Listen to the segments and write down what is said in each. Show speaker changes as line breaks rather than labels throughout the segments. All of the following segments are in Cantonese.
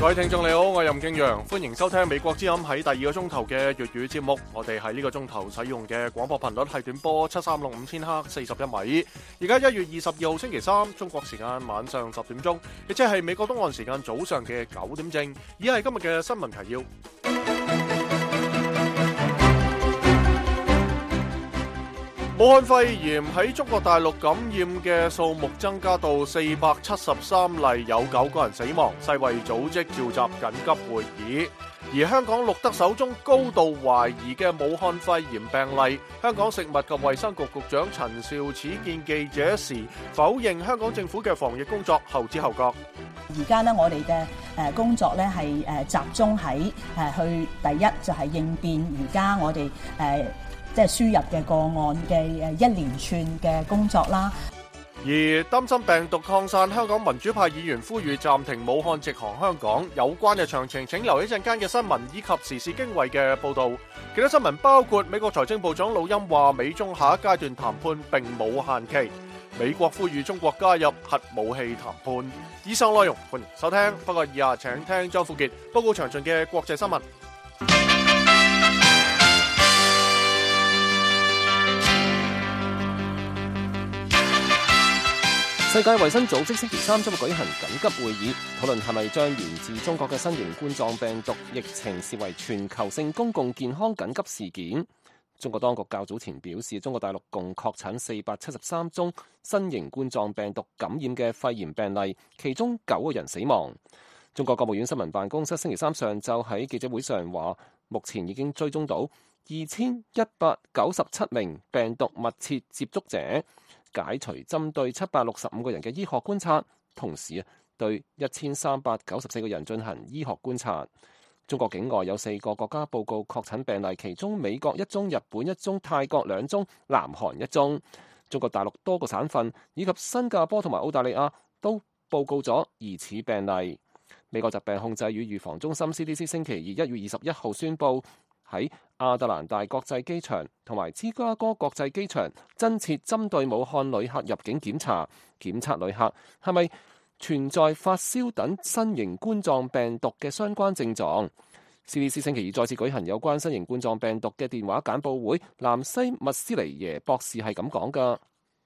各位聽眾你好，我係任敬陽，歡迎收聽美國之音喺第二個鐘頭嘅粵語節目。我哋喺呢個鐘頭使用嘅廣播頻率係短波7365千赫41米。而家1月22號星期三，中國時間晚上10點鐘，亦即係美國東岸時間早上嘅9點正。以下係今日嘅新聞提要。武漢肺炎喺中國大陸感染嘅數目增加到473例，有9個人死亡。世衛組織召集緊急會議。而香港錄得首宗高度懷疑嘅武漢肺炎病例。香港食物及衛生局局長陳肇始見記者時否認香港政府嘅防疫工作後知後覺。
而家呢，我哋嘅工作咧係集中喺去第一就係應變而家我哋即係輸入嘅個案嘅一連串嘅工作啦。
而擔心病毒擴散，香港民主派議員呼籲暫停武漢直航香港。有關嘅詳情請留一陣間嘅新聞以及時事經緯嘅報導。其他新聞包括美國財政部長魯欽話美中下一階段談判並冇限期。美國呼籲中國加入核武器談判。以上內容歡迎收聽，不過以下請聽張富傑報告詳盡嘅國際新聞。
世界衛生組織星期三將會舉行緊急會議，討論係咪將源自中國嘅新型冠狀病毒疫情視為全球性公共健康緊急事件。中國當局較早前表示，中國大陸共確診473宗新型冠狀病毒感染嘅肺炎病例，其中9個人死亡。中國國務院新聞辦公室星期三上晝喺記者會上話，目前已經追蹤到2197名病毒密切接觸者，解除針對765個人嘅醫學觀察，同時對1394個人進行醫學觀察。中國境外有4個國家報告確診病例，其中美國1宗、日本1宗、泰國2宗、南韓1宗。中國大陸多個省份以及新加坡同埋澳大利亞都報告咗疑似病例。美國疾病控制與預防中心 CDC 星期二1月21號宣布，喺亞特蘭大國際機場同埋芝加哥國際機場增設針對武漢旅客入境檢查，檢測旅客係咪存在發燒等新型冠狀病毒嘅相關症狀。CDC 星期二再次舉行有關新型冠狀病毒嘅電話簡報會，南西密斯尼耶博士係咁講㗎。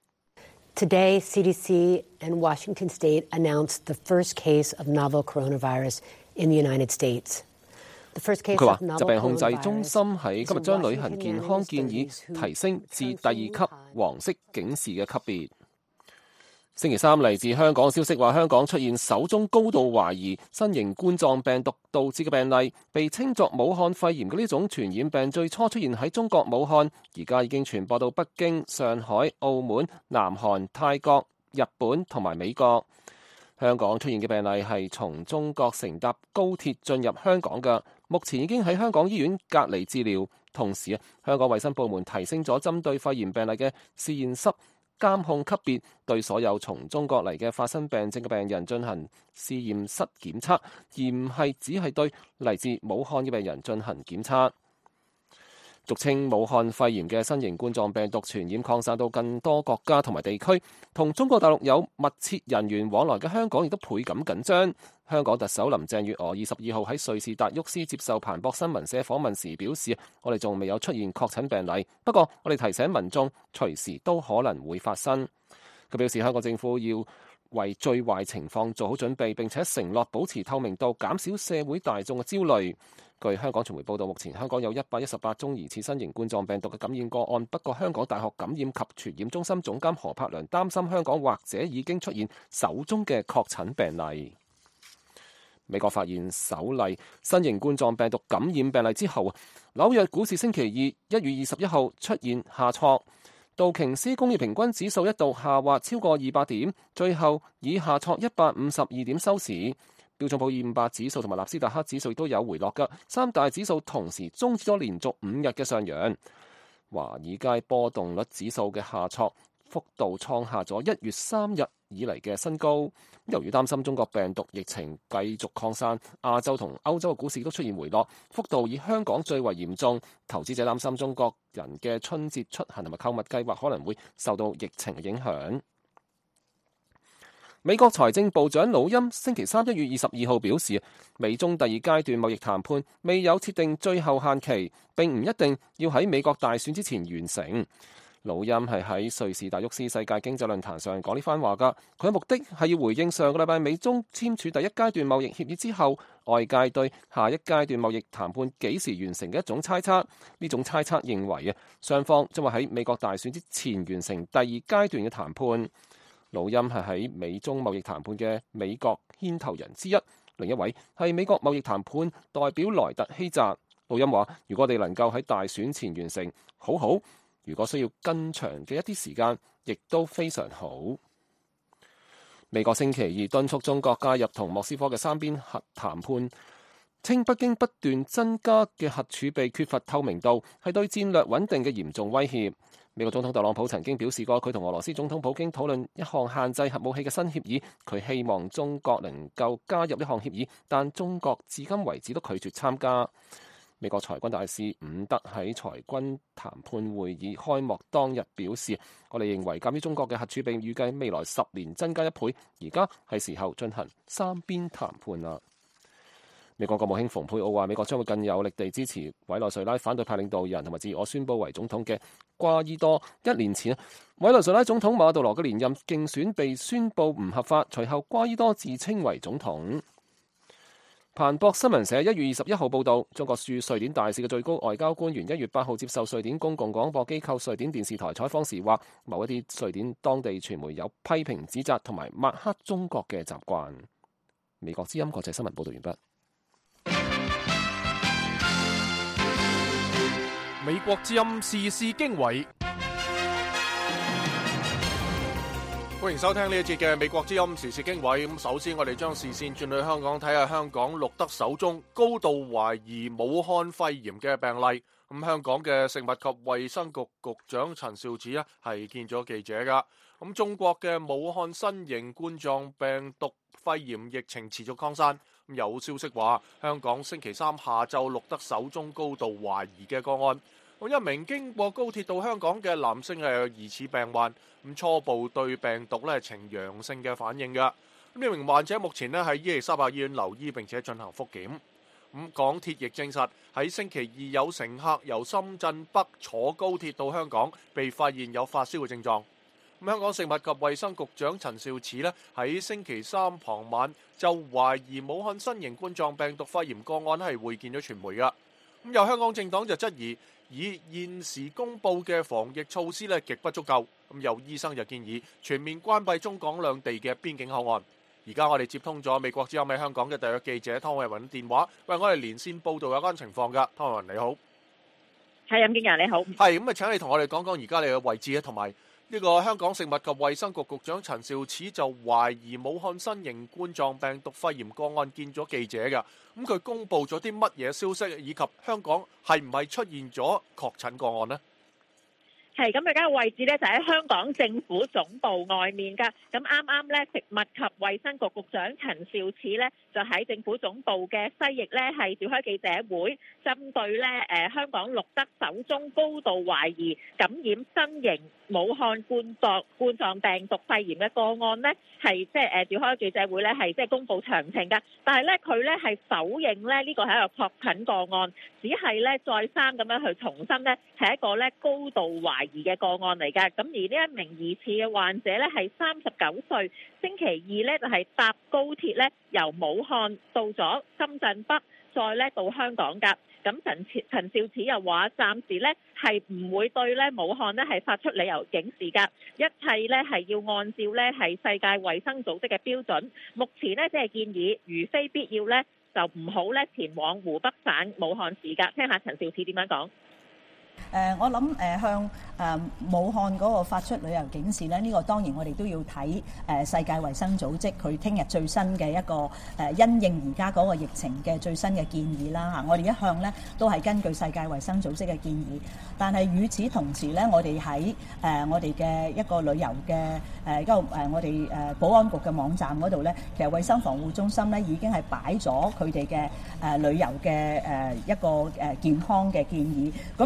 Today, CDC and Washington State announced the first case of novel coronavirus in the United States.
佢話疾病控制中心喺今日將旅行健康建議提升至第2級黃色警示嘅級別。星期三嚟自香港消息話，香港出現首宗高度懷疑新型冠狀病毒導致嘅病例，被稱作武漢肺炎嘅呢種傳染病最初出現喺中國武漢，而家已經傳播到北京、上海、澳門、南韓、泰國、日本同埋美國。香港出現嘅病例係從中國乘搭高鐵進入香港嘅，目前已經喺香港醫院隔離治療。同時香港衛生部門提升咗針對肺炎病例嘅實驗室監控級別，對所有從中國嚟嘅發生病症嘅病人進行實驗室檢測，而唔係只係對嚟自武漢嘅病人進行檢測。俗稱武漢肺炎嘅新型冠狀病毒傳染擴散到更多國家同埋地區，同中國大陸有密切人員往來嘅香港亦都倍感緊張。香港特首林鄭月娥22號喺瑞士達沃斯接受彭博新聞社訪問時表示，我哋仲未有出現確診病例，不過我哋提醒民眾隨時都可能會發生。佢表示香港政府要為最壞情況做好準備，並且承諾保持透明度，減少社會大眾嘅焦慮。據香港傳媒報道，目前香港有118宗疑似新型冠狀病毒嘅感染個案，不過香港大學感染及傳染中心總監何柏良擔心香港或者已經出現首宗嘅確診病例。美國發現首例新型冠狀病毒感染病例之後，紐約股市星期二1月21號出現下挫，道瓊斯工業平均指數一度下滑超過200點，最後以下挫152點收市。標準普爾500指數同埋納斯達克指數都有回落嘅，三大指數同時終止咗連續5日嘅上揚。華爾街波動率指數嘅下挫幅度創下咗1月3日以嚟嘅新高。由於擔心中國病毒疫情繼續擴散，亞洲同歐洲嘅股市都出現回落，幅度以香港最為嚴重。投資者擔心中國人嘅春節出行同埋購物計劃可能會受到疫情嘅影響。 美國財政部長魯欽星期三1月22號表示，美中第二階段貿易談判未有設定最後限期，並唔一定要喺美國大選之前完成。魯欽係喺瑞士達沃斯世界經濟論壇上講呢番話㗎，佢嘅目的係要回應上個禮拜美中簽署第一階段貿易協議之後，外界對下一階段貿易談判幾時完成嘅一種猜測。呢種猜測認為雙方將會喺美國大選之前完成第二階段嘅談判。魯欽係喺美中貿易談判嘅美國牽頭人之一，另一位係美國貿易談判代表萊特希澤。魯欽話：如果我哋能夠喺大選前完成，好好。如果需要更長嘅一啲時間，亦都非常好。美國星期二敦促中國加入同莫斯科嘅三邊核談判，稱北京不斷增加嘅核儲備缺乏透明度，係對戰略穩定嘅嚴重威脅。美國總統特朗普曾經表示過，佢同俄羅斯總統普京討論一項限制核武器嘅新協議，佢希望中國能夠加入呢項協議，但中國至今為止都拒絕參加。美國裁軍大使伍德喺裁軍談判會議開幕當日表示：我哋認為鑑於中國嘅核儲備預計未來10年增加1倍，而家係時候進行三邊談判啦。美國國務卿蓬佩奧話：美國將會更有力地支持委內瑞拉反對派領導人同埋自我宣佈為總統嘅瓜伊多。1年前，委內瑞拉總統馬杜羅嘅連任競選被宣佈唔合法，隨後瓜伊多自稱為總統。彭博新聞社1月21號報導，中國駐瑞典大使嘅最高外交官員1月8號接受瑞典公共廣播機構瑞典電視台採訪時話，某一啲瑞典當地傳媒有批評指責同埋抹黑中國嘅習慣。美國之音國際新聞報導完畢。
美國之音時事經緯，歡迎收聽呢一節嘅美國之音時事經緯。咁首先我哋將視線轉去香港，睇下香港錄得首宗高度懷疑武漢肺炎嘅病例。咁香港嘅食物及衛生局局長陳肇始呢係見咗記者噶。咁中國嘅武漢新型冠狀病毒肺炎疫情持續擴散。咁有消息話，香港星期三下晝錄得首宗高度懷疑嘅個案。一名經過高鐵到香港嘅男性係有疑似病患，咁初步對病毒咧呈陽性嘅反應嘅。呢名患者目前咧喺伊利沙伯醫院留醫並且進行復檢。咁港鐵亦證實喺星期二有乘客由深圳北坐高鐵到香港，被發現有發燒嘅症狀。咁香港食物及衛生局長陳肇始咧喺星期三傍晚就懷疑武漢新型冠狀病毒肺炎個案係會見咗傳媒嘅。咁有香港政黨就質疑，以現時公布嘅防疫措施咧極不足夠。咁有醫生就建議全面關閉中港兩地嘅邊境口岸。而家我哋接通咗美國之音喺香港嘅特約記者湯慧雲電話，為我哋連線報道有關情況噶。湯慧雲你好，
係任敬揚你好，
係咁啊，請你同我哋講講而家你嘅位置啊，同埋呢個香港食物及衛生局局長陳肇始就懷疑武漢新型冠狀病毒肺炎個案見咗記者噶。咁佢公布咗啲乜嘢消息，以及香港係唔係出現咗確診個案呢？
係咁，而家嘅位置咧就喺香港政府總部外面㗎。咁啱啱咧，食物及衛生局局長陳肇始咧就喺政府總部嘅西翼咧係召開記者會，針對咧香港錄得首宗高度懷疑感染新型武漢冠狀病毒肺炎嘅個案咧，係即係召開記者會咧係即係公佈詳情㗎。但係咧佢咧係否認咧呢個係一個確診個案，只係咧再三咁樣去重申咧係一個咧高度懷疑嘅個案嚟㗎。咁而呢一名疑似嘅患者咧係39歲，星期二咧就係搭高鐵咧由武漢到咗深圳北，再咧到香港㗎。咁陳肇始又話，暫時咧係唔會對咧武漢咧係發出旅遊警示㗎，一切咧係要按照咧係世界衛生組織嘅標準。目前咧即係建議，如非必要咧就唔好咧前往湖北省武漢市㗎。聽下陳肇始點樣講。
我諗向武漢嗰個發出旅遊警示咧，呢個當然我哋都要睇世界衛生組織佢聽日最新嘅一個因應而家嗰個疫情嘅最新嘅建議啦嚇。我哋一向咧都係根據世界衛生組織嘅建議，但係與此同時咧，我哋喺我哋嘅一個旅遊嘅我哋保安局嘅網站嗰度咧，其實衛生防護中心咧已經係擺咗佢哋嘅旅遊嘅一個健康嘅建議。咁而家我哋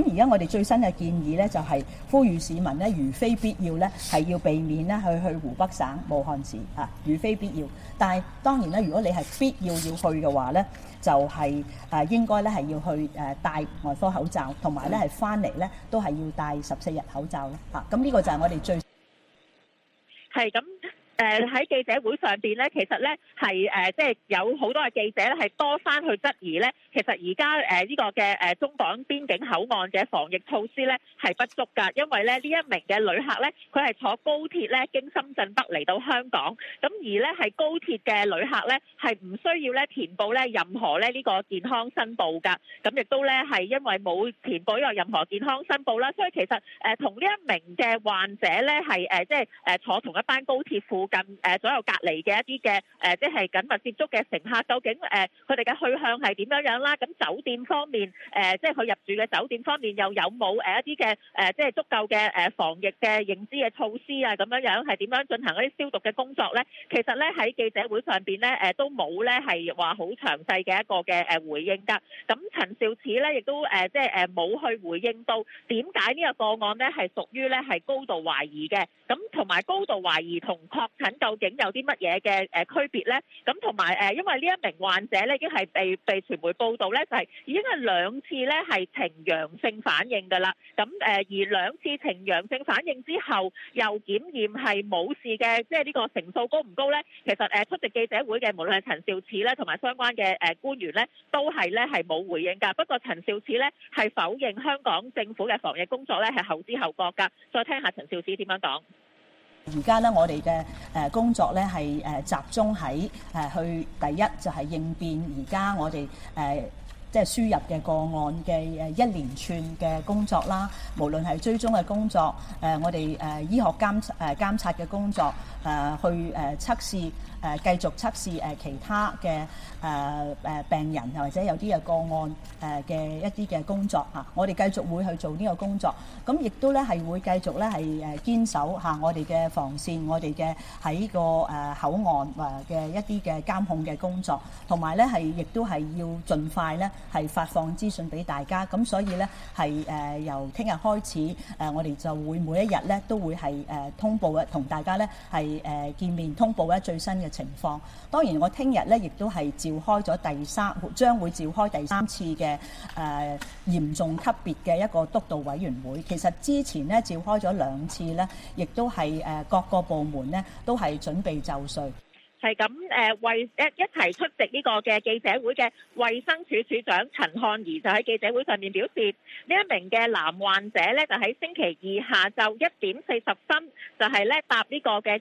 哋最新嘅建議咧，就係呼籲市民咧，如非必要咧，係要避免咧去湖北省武漢市啊，如非必要。但係當然咧，如果你係必要去嘅話咧，就係應該咧係要去戴外科口罩，同埋咧係翻嚟咧都係要戴14日口罩咯嚇。咁呢個就係我哋最
係咁。喺記者會上邊咧，其實咧係即係有好多嘅記者咧係多番去質疑咧，其實而家呢個嘅中港邊境口岸嘅防疫措施咧係不足㗎，因為咧呢一名嘅旅客咧佢係坐高鐵咧經深圳北嚟到香港，咁而咧係高鐵嘅旅客咧係唔需要咧填報咧任何咧呢個健康申報㗎，咁亦都咧係因為冇填報呢個任何健康申報啦，所以其實同呢一名嘅患者咧係即係坐同一班高鐵附近左右隔離嘅一啲嘅即係緊密接觸嘅乘客，究竟佢哋嘅去向係點樣啦？咁酒店方面即係佢入住嘅酒店方面又有冇一啲嘅即係足夠嘅防疫嘅認知嘅措施啊？咁樣係點樣進行一啲消毒嘅工作咧？其實咧喺記者會上邊咧都冇咧係話好詳細嘅一個嘅回應㗎。咁陳肇始咧亦都即係冇去回應到點解呢個個案咧係屬於咧係高度懷疑嘅。咁同埋高度懷疑同確診究竟有啲乜嘢嘅區別咧？咁同埋因為呢一名患者咧已經係被傳媒報道咧，就係已經係2次咧係呈陽性反應㗎啦。咁而2次呈陽性反應之後，又檢驗係冇事嘅，即係呢個成數高唔高咧？其實出席記者會嘅無論係陳肇始咧，同埋相關嘅官員咧，都係咧係冇回應㗎。不過陳肇始咧係否認香港政府嘅防疫工作咧係後知後覺㗎。再聽下陳肇始點樣講。
而家咧，我哋嘅工作咧係集中喺去第一就係應變而家我哋即係輸入嘅個案嘅一連串嘅工作啦，無論係追蹤嘅工作，我哋醫學監察嘅工作，去測試繼續測試其他嘅病人或者有啲嘅個案嘅一啲嘅工作嚇，我哋繼續會去做呢個工作，咁亦都咧係會繼續咧係堅守嚇我哋嘅防線，我哋嘅喺個口岸嘅一啲嘅監控嘅工作，同埋咧係亦都係要盡快咧係發放資訊俾大家，咁所以咧係由聽日開始我哋就會每一日咧都會係通報嘅，同大家咧係見面通報咧最新嘅情況。當然我聽日咧亦都係召開咗將會召開第3次嘅嚴重級別嘅一個督導委員會。其實之前咧召開咗2次咧，亦都係各個部門咧都係準備就緒。
係咁為一齊出席呢個嘅記者會嘅衛生署署長陳漢儀就喺記者會上面表示，呢一名嘅男患者咧就喺星期2下晝1點40分就係咧搭呢個嘅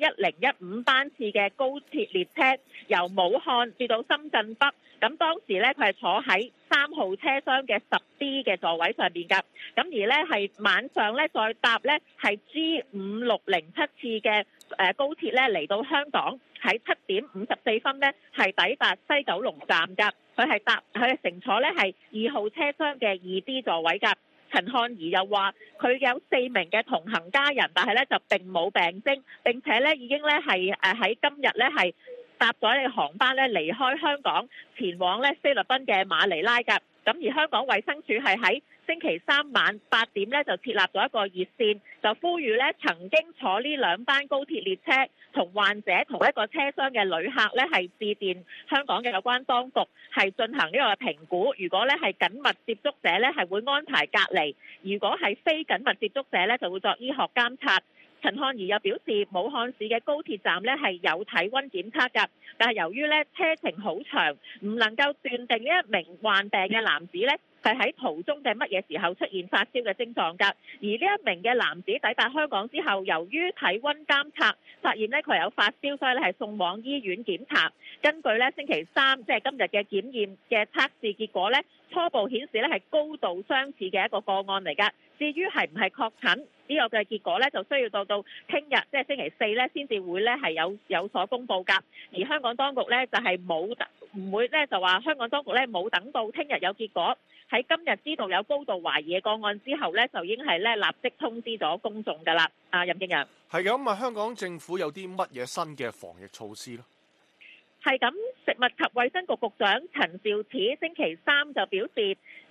G1015 班次嘅高鐵列車由武漢至到深圳北，咁當時咧佢係坐喺3號車廂嘅10D 嘅座位上邊㗎，咁而咧係晚上咧再搭咧係 G5607 次嘅高鐵咧嚟到香港。喺7點54分咧，係抵達西九龍站㗎。佢係乘坐咧係2號車廂嘅2D 座位㗎。陳漢儀又話：佢有4名嘅同行家人，但係咧就並冇病徵，並且咧已經咧係喺今日咧係搭咗呢個航班咧離開香港，前往咧菲律賓嘅馬尼拉㗎。咁而香港衛生署係喺星期3晚8點咧就設立咗一個熱線，就呼籲咧曾經坐呢2班高鐵列車同患者同一個車廂嘅旅客咧係致電香港嘅有關當局，係進行呢個評估。如果咧係緊密接觸者咧係會安排隔離，如果係非緊密接觸者咧就會作醫學監察。陳漢儀又表示，武漢市嘅高鐵站咧係有體温檢測㗎，但係由於咧車程好長，唔能夠斷定呢一名患病嘅男子咧係喺途中嘅乜嘢時候出現發燒嘅症狀㗎。而呢一名嘅男子抵達香港之後，由於體温監測發現咧佢有發燒，所以咧係送往醫院檢查。根據咧星期3即係今日嘅檢驗嘅測試結果咧，初步顯示咧係高度相似嘅一個個案嚟㗎。至於係唔係確診呢個嘅結果咧，就需要到聽日即係星期4咧先至會咧係有所公佈㗎。而香港當局咧就係唔會咧就話香港當局咧冇等到聽日有結果，喺今日知道有高度懷疑嘅個案之後咧，就已經係咧立即通知咗公眾㗎啦。任敬揚
係咁啊！香港政府有啲乜嘢新嘅防疫措施咧？係
咁，食物及衛生局局長陳肇始星期3就表示，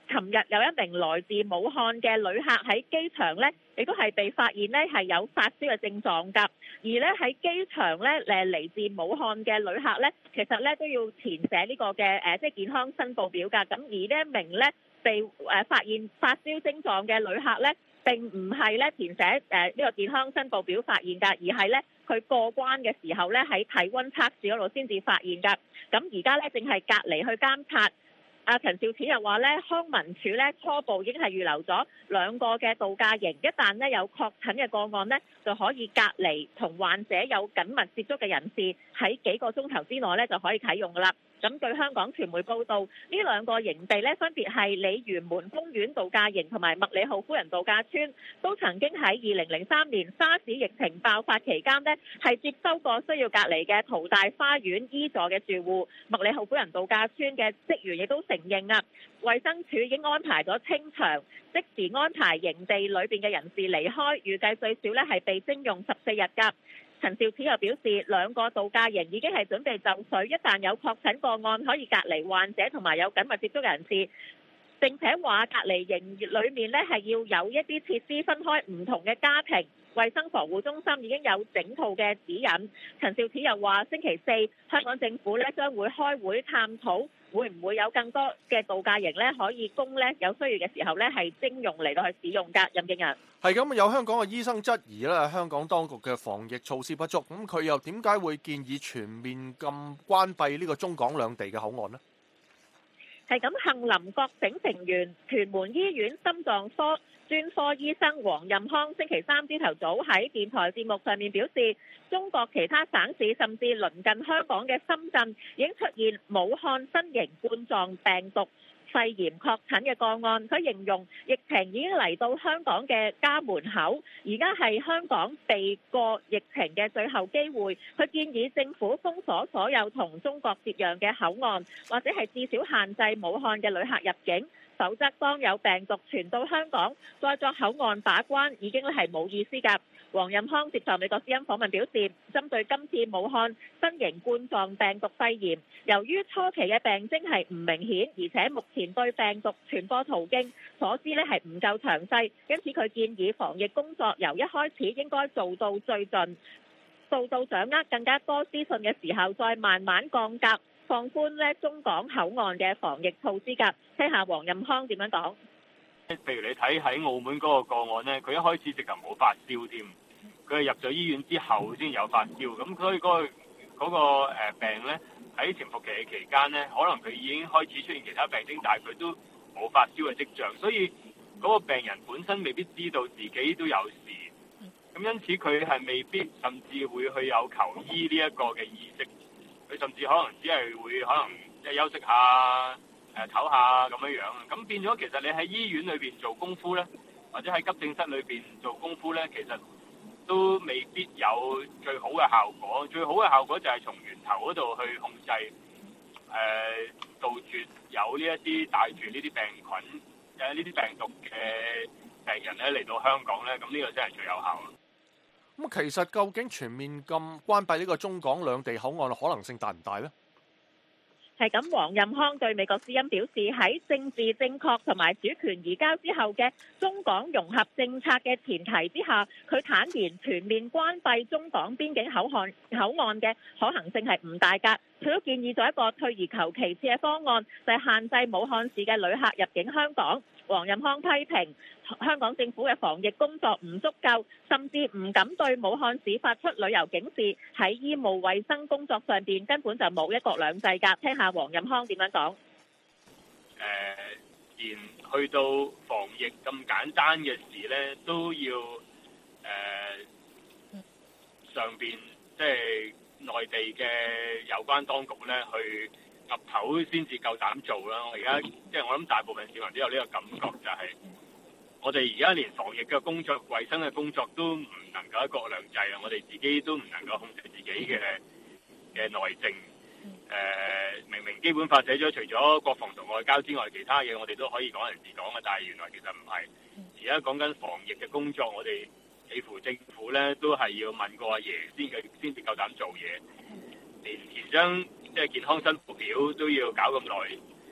尋日有一名來自武漢嘅旅客喺機場咧，亦都係被發現咧係有發燒嘅症狀㗎。而咧喺機場咧嚟自武漢嘅旅客咧，其實咧都要填寫呢個嘅即係健康申報表㗎。咁而呢一名咧被發現發燒症狀嘅旅客咧，並唔係咧填寫呢個健康申報表發現㗎，而係咧佢過關嘅時候咧喺體温測試嗰度先至發現㗎。咁而家咧正係隔離去監察。阿陳肇始又話咧，康文署咧初步已經係預留咗2個嘅度假營，一旦咧有確診嘅個案咧，就可以隔離同患者有緊密接觸嘅人士喺幾個鐘頭之內咧就可以啟用㗎啦。咁據香港傳媒報道，呢2個營地咧分別係鯉魚門公園度假營同埋麥理浩夫人度假村，都曾經喺2003年沙士疫情爆發期間呢係接收過需要隔離嘅淘大花園 E 座嘅住戶。麥理浩夫人度假村嘅職員亦都承認啊，衛生署已經安排咗清場，即時安排營地裏邊嘅人士離開，預計最少咧係被徵用14日㗎。陳肇始又表示，2個度假營已經係準備就緒，一旦有確診個案可以隔離患者同埋有緊密接觸嘅人士。並且話隔離營裏面咧係要有一啲設施分開唔同嘅家庭。衛生防護中心已經有整套嘅指引。陳肇始又話，星期4香港政府咧將會開會探討，會唔會有更多嘅度假營咧可以供咧有需要嘅時候咧係徵用嚟到去使用㗎。任敬仁
係咁，有香港嘅醫生質疑咧，香港當局嘅防疫措施不足，咁佢又點解會建議全面咁關閉呢個中港兩地嘅口岸呢？
係咁，杏林覺醒成員屯門醫院心臟科專科醫生黃任康星期3朝頭早喺電台節目上面表示，中國其他省市甚至鄰近香港嘅深圳已經出現武漢新型冠狀病毒肺炎確診嘅個案。佢形容疫情已經嚟到香港嘅家門口，而家係香港避過疫情嘅最後機會。佢建議政府封鎖所有同中國接壤嘅口岸，或者係至少限制武漢嘅旅客入境，否則當有病毒傳到香港，再作口岸把關已經係冇意思㗎。黃任康接受美國之音訪問表示，針對今次武漢新型冠狀病毒肺炎，由於初期嘅病徵係唔明顯，而且目前對病毒傳播途徑所知係唔夠詳細，因此佢建議防疫工作由一開始應該做到最盡，到掌握更加多資訊嘅時候，再慢慢降格，放寬中港口岸嘅防疫措施㗎。聽下黃任康點樣講。
譬如你睇喺澳門嗰個個案呢，佢一開始直頭冇發燒添，佢係入咗醫院之後先有發燒，咁所以嗰個病呢，喺潛伏期嘅期間呢，可能佢已經開始出現其他病徵，但係佢都冇發燒嘅跡象，所以嗰個病人本身未必知道自己都有事，咁因此佢係未必甚至會去有求醫呢一個嘅意識，佢甚至可能只係會可能即係休息下。唞下咁樣，咁變咗其實你喺醫院裏邊做功夫呢，或者喺急症室裏邊做功夫呢，其實都未必有最好嘅效果。最好嘅效果就係從源頭嗰度去控制，杜絕有呢一啲帶住呢啲病菌、呢啲病毒嘅病人咧嚟到香港呢，咁呢個真係最有效。
咁其實究竟全面咁關閉呢個中港兩地口岸嘅可能性大唔大呢？
係咁，黃任康對美國之音表示，喺政治正確同埋主權移交之後嘅中港融合政策嘅前提之下，佢坦言全面關閉中港邊境口岸嘅可行性係唔大㗎。佢都建議咗一個退而求其次嘅方案，就係限制武漢市嘅旅客入境香港。黃任康批評香港政府嘅防疫工作唔足夠，甚至唔敢對武漢市發出旅遊警示，喺醫務衛生工作上邊根本就冇一國兩制㗎。聽下黃任康點樣講。
連去到防疫咁簡單嘅事呢，都要上邊即係內地嘅有關當局呢去岌頭先至夠膽做啦！我而家即係我諗大部分市民都有呢個感覺，就係我哋而家連防疫嘅工作、衞生嘅工作都唔能夠一國兩制啊！我哋自己都唔能夠控制自己嘅內政。明明基本法寫咗，除咗國防同外交之外，其他嘢我哋都可以講人治講嘅，但係原來其實唔係。而家講緊防疫嘅工作，我哋似乎政府咧都係要問過阿爺先至夠膽做嘢，連填張即係健康申報表都要搞咁耐，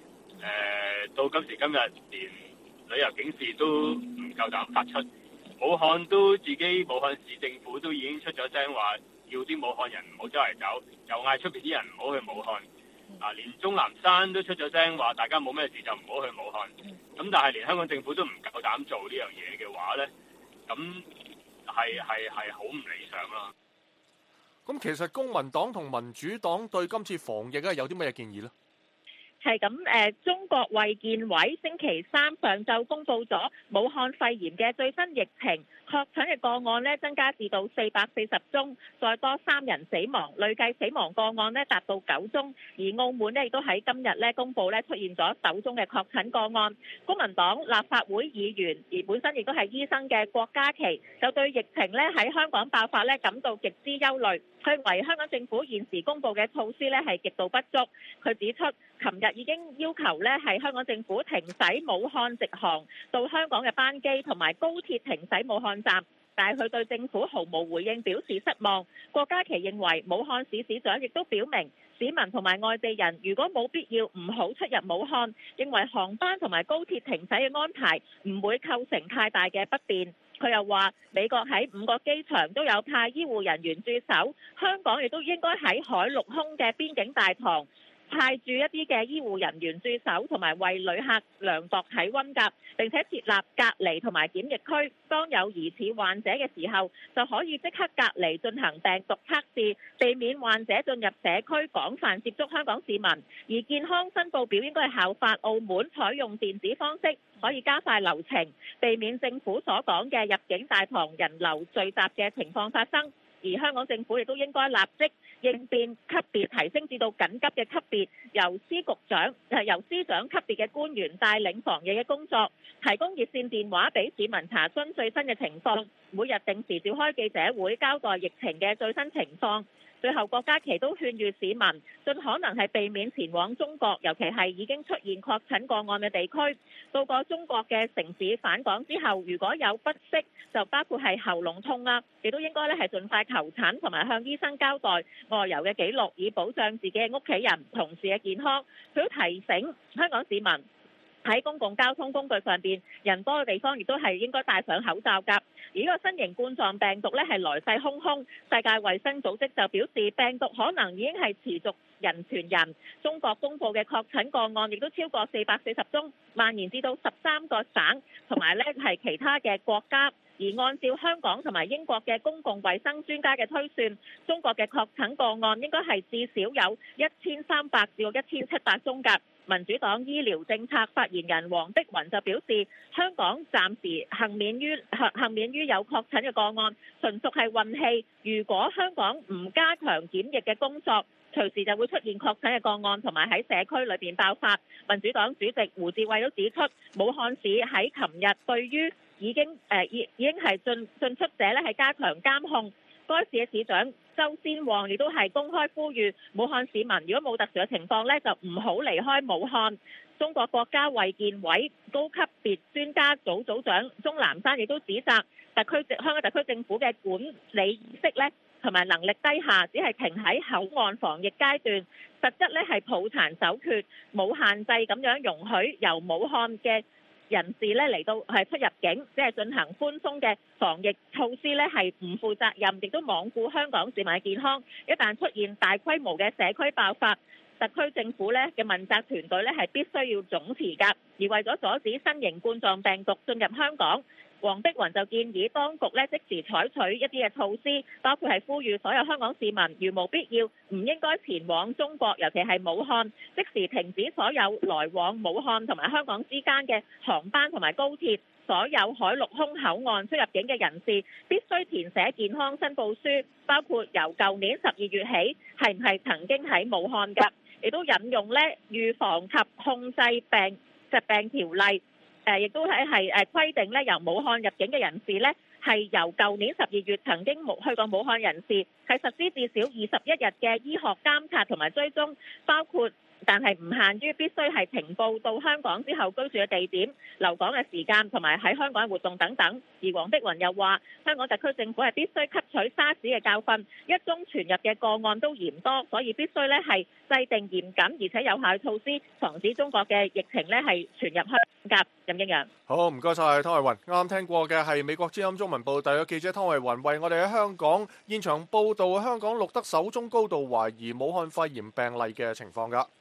到今時今日連旅遊警示都唔夠膽發出。武漢都自己武漢市政府都已經出咗聲話，要啲武漢人唔好周圍走，又嗌出邊啲人唔好去武漢。連鍾南山都出咗聲話，大家冇咩事就唔好去武漢。咁但係連香港政府都唔夠膽做呢樣嘢嘅話呢，咁係好唔理想啦。
咁其實公民黨同民主黨對今次防疫有啲咩建議呢？
係咁，中國衛健委星期三上晝公布咗武漢肺炎嘅最新疫情確診嘅個案呢，增加至到440宗，再多3人死亡，累計死亡個案呢達到9宗。而澳門呢亦都喺今日呢公布呢出現咗首宗嘅確診個案。公民黨立法會議員而本身亦都係醫生嘅郭家麒就對疫情呢喺香港爆發呢感到極之憂慮。佢認為香港政府現時公布嘅措施呢係極度不足。佢指出，琴日已經要求呢係香港政府停駛武漢直航到香港嘅班機，同埋高鐵停駛武漢站，但係佢對政府毫無回應表示失望。郭家麒認為武漢市市長亦都表明，市民同埋外地人如果冇必要唔好出入武漢，認為航班同埋高鐵停駛嘅安排唔會構成太大嘅不便。佢又話美國喺5個機場都有派醫護人員駐守，香港亦都應該喺海陸空嘅邊境大堂派駐一啲嘅醫護人員駐守，同埋為旅客量度體溫㗎，並且設立隔離同埋檢疫區。當有疑似患者嘅時候，就可以即刻隔離進行病毒測試，避免患者進入社區廣泛接觸香港市民。而健康申報表應該係效法澳門，採用電子方式，可以加快流程，避免政府所講嘅入境大堂人流聚集嘅情況發生。而香港政府亦都應該立即應變級別提升至到緊急嘅級別，由司長級別嘅官員帶領防疫嘅工作，提供熱線電話俾市民查詢最新嘅情況，每日定時召開記者會交代疫情嘅最新情況。最後，郭家麒都勸喻市民盡可能係避免前往中國，尤其係已經出現確診個案嘅地區。到過中國嘅城市返港之後，如果有不適，就包括係喉嚨痛啊，亦都應該咧係盡快求診，同埋向醫生交代外遊嘅記錄，以保障自己嘅屋企人、同事嘅健康。佢都提醒香港市民喺公共交通工具上邊人多嘅地方，亦都係應該戴上口罩㗎。而呢個新型冠狀病毒咧係來勢洶洶，世界衛生組織就表示病毒可能已經係持續人傳人。中國公布嘅確診個案亦都超過440宗，蔓延至到13個省，同埋咧係其他嘅國家。而按照香港同埋英國嘅公共衛生專家嘅推算，中國嘅確診個案應該係至少有1300至到1700宗㗎。民主黨醫療政策發言人黃碧雲就表示，香港暫時幸免於有確診嘅個案，純屬係運氣。如果香港唔加強檢疫嘅工作，隨時就會出現確診嘅個案，同埋喺社區裏邊爆發。民主黨主席胡志偉都指出，武漢市喺琴日對於已經係進出者咧係加強監控。該市嘅市長周先旺亦都係公開呼籲武漢市民，如果冇特殊嘅情況咧，就唔好離開武漢。中國國家衛健委高級別專家組組長鍾南山亦都指責香港特區政府嘅管理意識咧同埋能力低下，只係停喺口岸防疫階段，實質咧係抱殘守缺，冇限制咁樣容許由武漢嘅人士咧嚟到係出入境，即係進行寬鬆嘅防疫措施咧，係唔負責任，亦都罔顧香港市民嘅健康。一旦出現大規模嘅社區爆發，特區政府咧嘅問責團隊咧係必須要總辭㗎。而為咗阻止新型冠狀病毒進入香港，黃碧雲就建議當局咧即時採取一啲嘅措施，包括係呼籲所有香港市民如無必要唔應該前往中國，尤其係武漢，即時停止所有來往武漢同埋香港之間嘅航班同埋高鐵。所有海陸空口岸出入境嘅人士必須填寫健康申報書，包括由舊年12月起係唔係曾經喺武漢㗎，亦都引用咧預防及控制疾病條例。亦都係規定咧，由武漢入境嘅人士咧，係由舊年12月曾經去過武漢人士，係實施至少21日嘅醫學監察同埋追蹤，包括但係唔限於必須係呈報到香港之後居住嘅地點、留港嘅時間同埋喺香港嘅活動等等。而黃碧雲又話，香港特區政府係必須吸取沙士嘅教訓，一宗傳入嘅個案都嫌多，所以必須咧係制定嚴謹而且有效嘅措施，防止中國嘅疫情咧係傳入香港。任英陽，
好，唔該晒湯慧雲。啱聽過嘅係美國之音中文部特約記者湯慧雲為我哋喺香港現場報道香港錄得首宗高度懷疑武漢肺炎病例嘅情況㗎。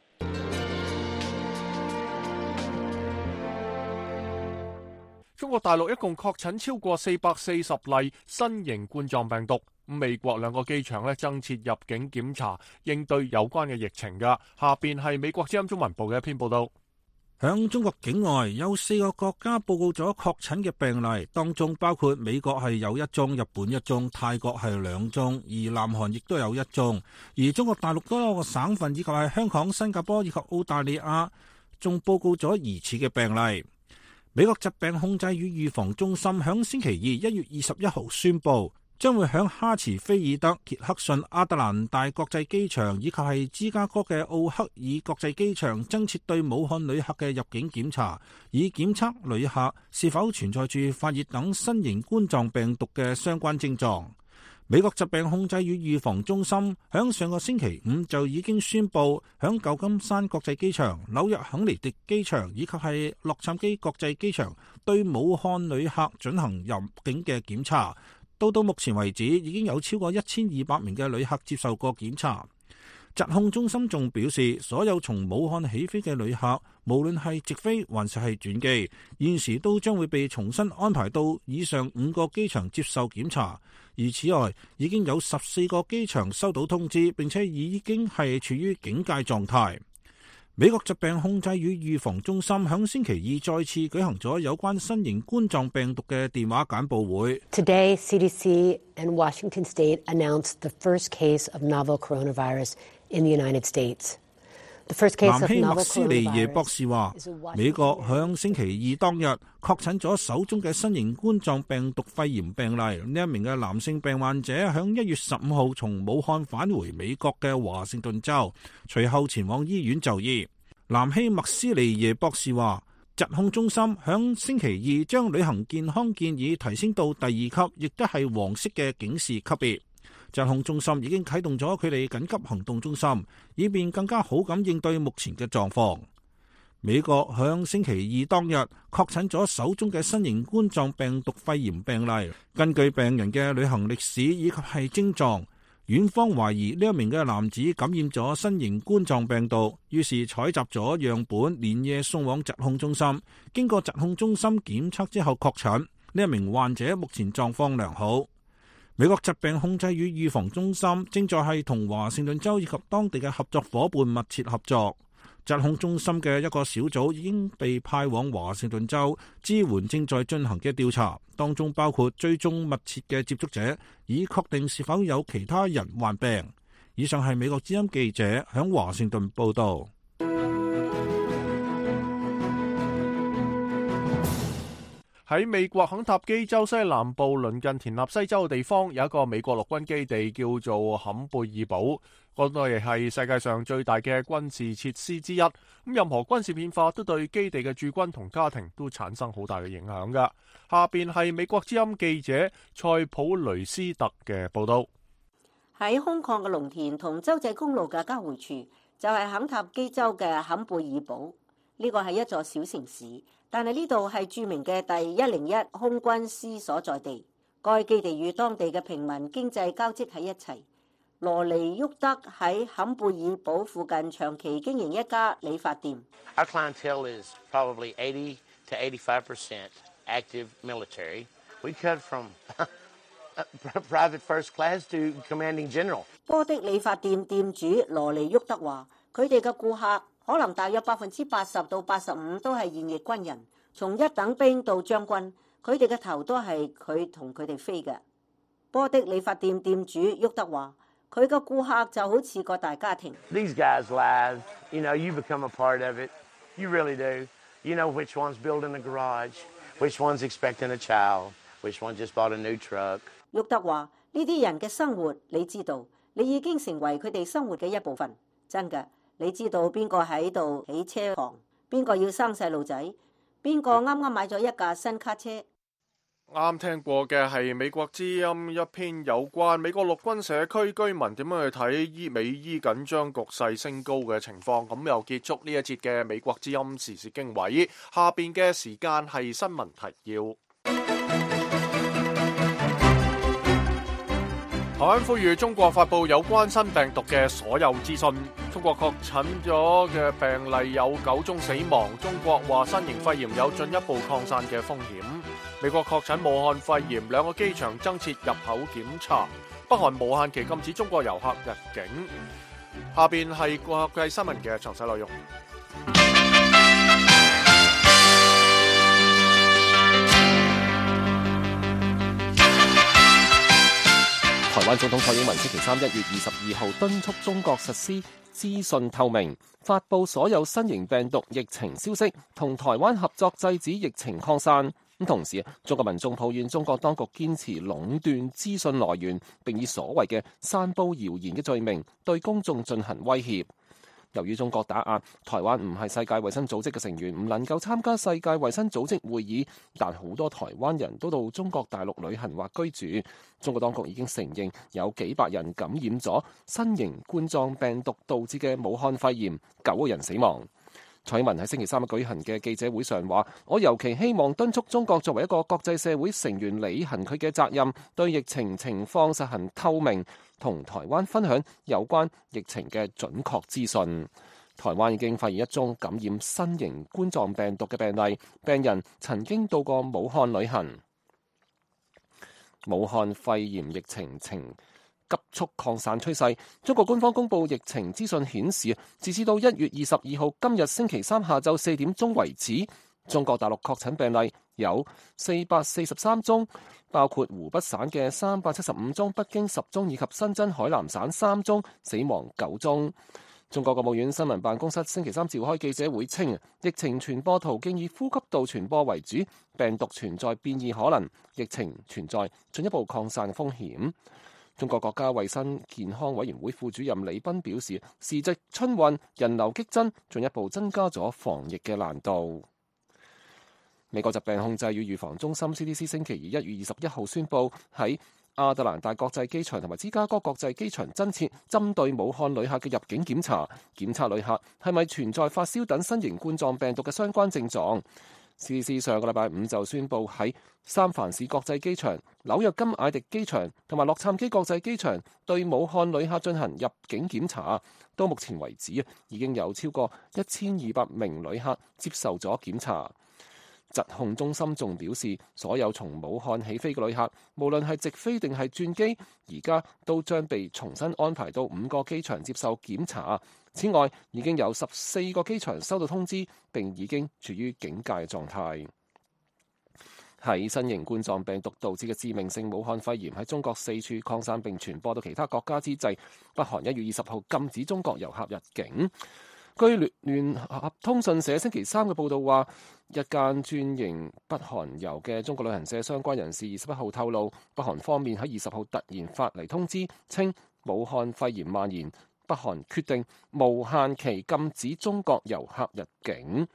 中國大陸一共確診超過440例新型冠狀病毒，美國兩個機場增設入境檢查，應對有關嘅疫情㗎。下邊係美國之音中文部嘅一篇報道。
響中國境外有4個國家報告咗確診嘅病例，當中包括美國係有1宗，日本1宗，泰國係2宗，而南韓亦都有1宗。而中國大陸多個省份以及係香港、新加坡以及澳大利亞仲報告咗疑似嘅病例。美國疾病控制與預防中心響星期二1月21號宣布，將會響哈茨菲爾德、傑克遜、亞特蘭大國際機場以及係芝加哥嘅奧克爾國際機場增設對武漢旅客嘅入境檢查，以檢測旅客是否存在住發熱等新型冠狀病毒嘅相關症狀。美國疾病控制與預防中心響上個星期五就已經宣布，響舊金山國際機場、紐約肯尼迪機場以及係洛杉磯國際機場對武漢旅客進行入境嘅檢查。到目前為止，已經有超過1200名嘅旅客接受過檢查。疾控中心仲表示，所有從武漢起飛嘅旅客，無論係直飛還是係轉機，現時都將會被重新安排到以上5個機場接受檢查。而此外，已經有14個機場收到通知，並且已經係處於警戒狀態。美國疾病控制與預防中心響星期二再次舉行咗有關新型冠狀病毒嘅電話簡報會。
Today, CDC and Washington State announced the first case of novel coronavirus in the United States.
南希麥斯尼耶博士話，美國響星期二當日確診咗首宗嘅新型冠狀病毒肺炎病例。呢一名嘅男性病患者響1月15號從武漢返回美國嘅華盛頓州，隨後前往醫院就醫。南希麥斯尼耶博士話，疾控中心響星期二將旅行健康建議提升到第2級，亦都係黃色嘅警示級別。疾控中心已經啟動咗佢哋緊急行動中心，以便更加好咁應對目前嘅狀況。美國響星期二當日確診咗首宗嘅新型冠狀病毒肺炎病例。根據病人嘅旅行歷史以及係症狀，院方懷疑呢一名嘅男子感染咗新型冠狀病毒，於是採集咗樣本，連夜送往疾控中心。經過疾控中心檢測之後確診，呢一名患者目前狀況良好。美國疾病控制與預防中心正在係同華盛頓州以及當地嘅合作夥伴密切合作。疾控中心嘅一個小組已經被派往華盛頓州支援正在進行嘅調查，當中包括追蹤密切嘅接觸者，以確定是否有其他人患病。以上係美國之音記者響華盛頓報道。
喺美國肯塔基州西南部鄰近田納西州嘅地方，有一個美國陸軍基地叫做坎貝爾堡，嗰度亦係世界上最大嘅軍事設施之一。咁任何軍事變化都對基地嘅駐軍同家庭都產生好大嘅影響㗎。下邊係美國之音記者塞普雷斯特嘅報道。
喺空曠嘅農田同州際公路嘅交匯處，就係肯塔基州嘅坎貝爾堡。呢個係一座小城市，但係呢度係著名嘅第101空軍師所在地。該基地與當地嘅平民經濟交織喺一齊。羅尼沃德喺坎貝爾堡附近長期經營一家理髮店。
Our clientele is probably 80 to 85% active military. We cut from private first class to commanding general.
波的理髮店店主羅尼沃德話，佢哋嘅顧客可能大約80%到85%都係現役軍人，從一等兵到將軍，佢哋嘅頭都係佢同佢哋飛嘅。波的理髮店店主沃德話，佢嘅顧客就好似個大家庭。
These guys' lives, you know, you become a part of it. You really do. You know which one's building a garage, which one's expecting a child, which one just bought a new truck.
沃德話：呢啲人嘅生活，你知道，你已經成為佢哋生活嘅一部分。真嘅。 你知道邊個喺度起車房，邊個要生細路仔，邊個啱啱買咗一架新卡車。
啱聽過嘅係美國之音一篇有關美國陸軍社區居民點樣去睇美伊緊張局勢升高嘅情況。咁又結束呢一節嘅美國之音時事經緯，下邊嘅時間係新聞提要。台灣呼籲中國發布有關新病毒嘅所有資訊。中國確診咗嘅病例有9宗死亡。中國話新型肺炎有進一步擴散嘅風險。美國確診武漢肺炎，2個機場增設入口檢查。北韓無限期禁止中國遊客入境。下邊係國際新聞嘅詳細內容。
台灣總統蔡英文星期三1月22號敦促中國實施資訊透明，發布所有新型病毒疫情消息，同台灣合作制止疫情擴散。同時，中國民眾抱怨中國當局堅持壟斷資訊來源，並以所謂嘅散佈謠言嘅罪名對公眾進行威脅。由於中國打壓，台灣唔係世界衛生組織嘅成員，唔能夠參加世界衛生組織會議，但好多台灣人都到中國大陸旅行或居住。中國當局已經承認有幾百人感染咗新型冠狀病毒導致嘅武漢肺炎，9個人死亡。蔡英文喺星期三舉行嘅記者會上話：我尤其希望敦促中國作為一個國際社會成員，履行佢嘅責任，對疫情情況實行透明，同台灣分享有關疫情嘅準確資訊。台灣已經發現一宗感染新型冠狀病毒嘅病例，病人曾經到過武漢旅行。武漢肺炎疫情呈急速擴散趨勢。中國官方公布疫情資訊顯示，截至到1月22號今日星期三下晝4點鐘為止，中國大陸確診病例有443宗，包括湖北省嘅375宗、北京10宗以及新增海南省3宗，死亡9宗。中國國務院新聞辦公室星期三召開記者會稱，疫情傳播途徑以呼吸道傳播為主，病毒存在變異可能，疫情存在進一步擴散風險。中國國家衛生健康委員會副主任李斌表示，時值春運，人流激增，進一步增加咗防疫嘅難度。美國疾病控制與預防中心 CDC 星期二1月21號宣布，喺亞特蘭大國際機場同埋芝加哥國際機場增設針對武漢旅客嘅入境檢查，檢測旅客係咪存在發燒等新型冠狀病毒嘅相關症狀。CDC 上個禮拜5就宣布喺三藩市國際機場、紐約金艾迪機場同埋洛杉磯國際機場對武漢旅客進行入境檢查。到目前為止，已經有超過1200名旅客接受咗檢查。疾控中心仲表示，所有從武漢起飛嘅旅客，無論係直飛定係轉機，而家都將被重新安排到5個機場接受檢查。此外，已經有14個機場收到通知，並已經處於警戒狀態。喺新型冠狀病毒導致嘅致命性武漢肺炎喺中國四處擴散並傳播到其他國家之際，北韓1月20號禁止中國遊客入境。據聯合通訊社星期三嘅報導話，一間專營北韓遊嘅中國旅行社相關人士21號透露，北韓方面喺20號突然發嚟通知，稱武漢肺炎蔓延，北韓決定無限期禁止中國遊客入境。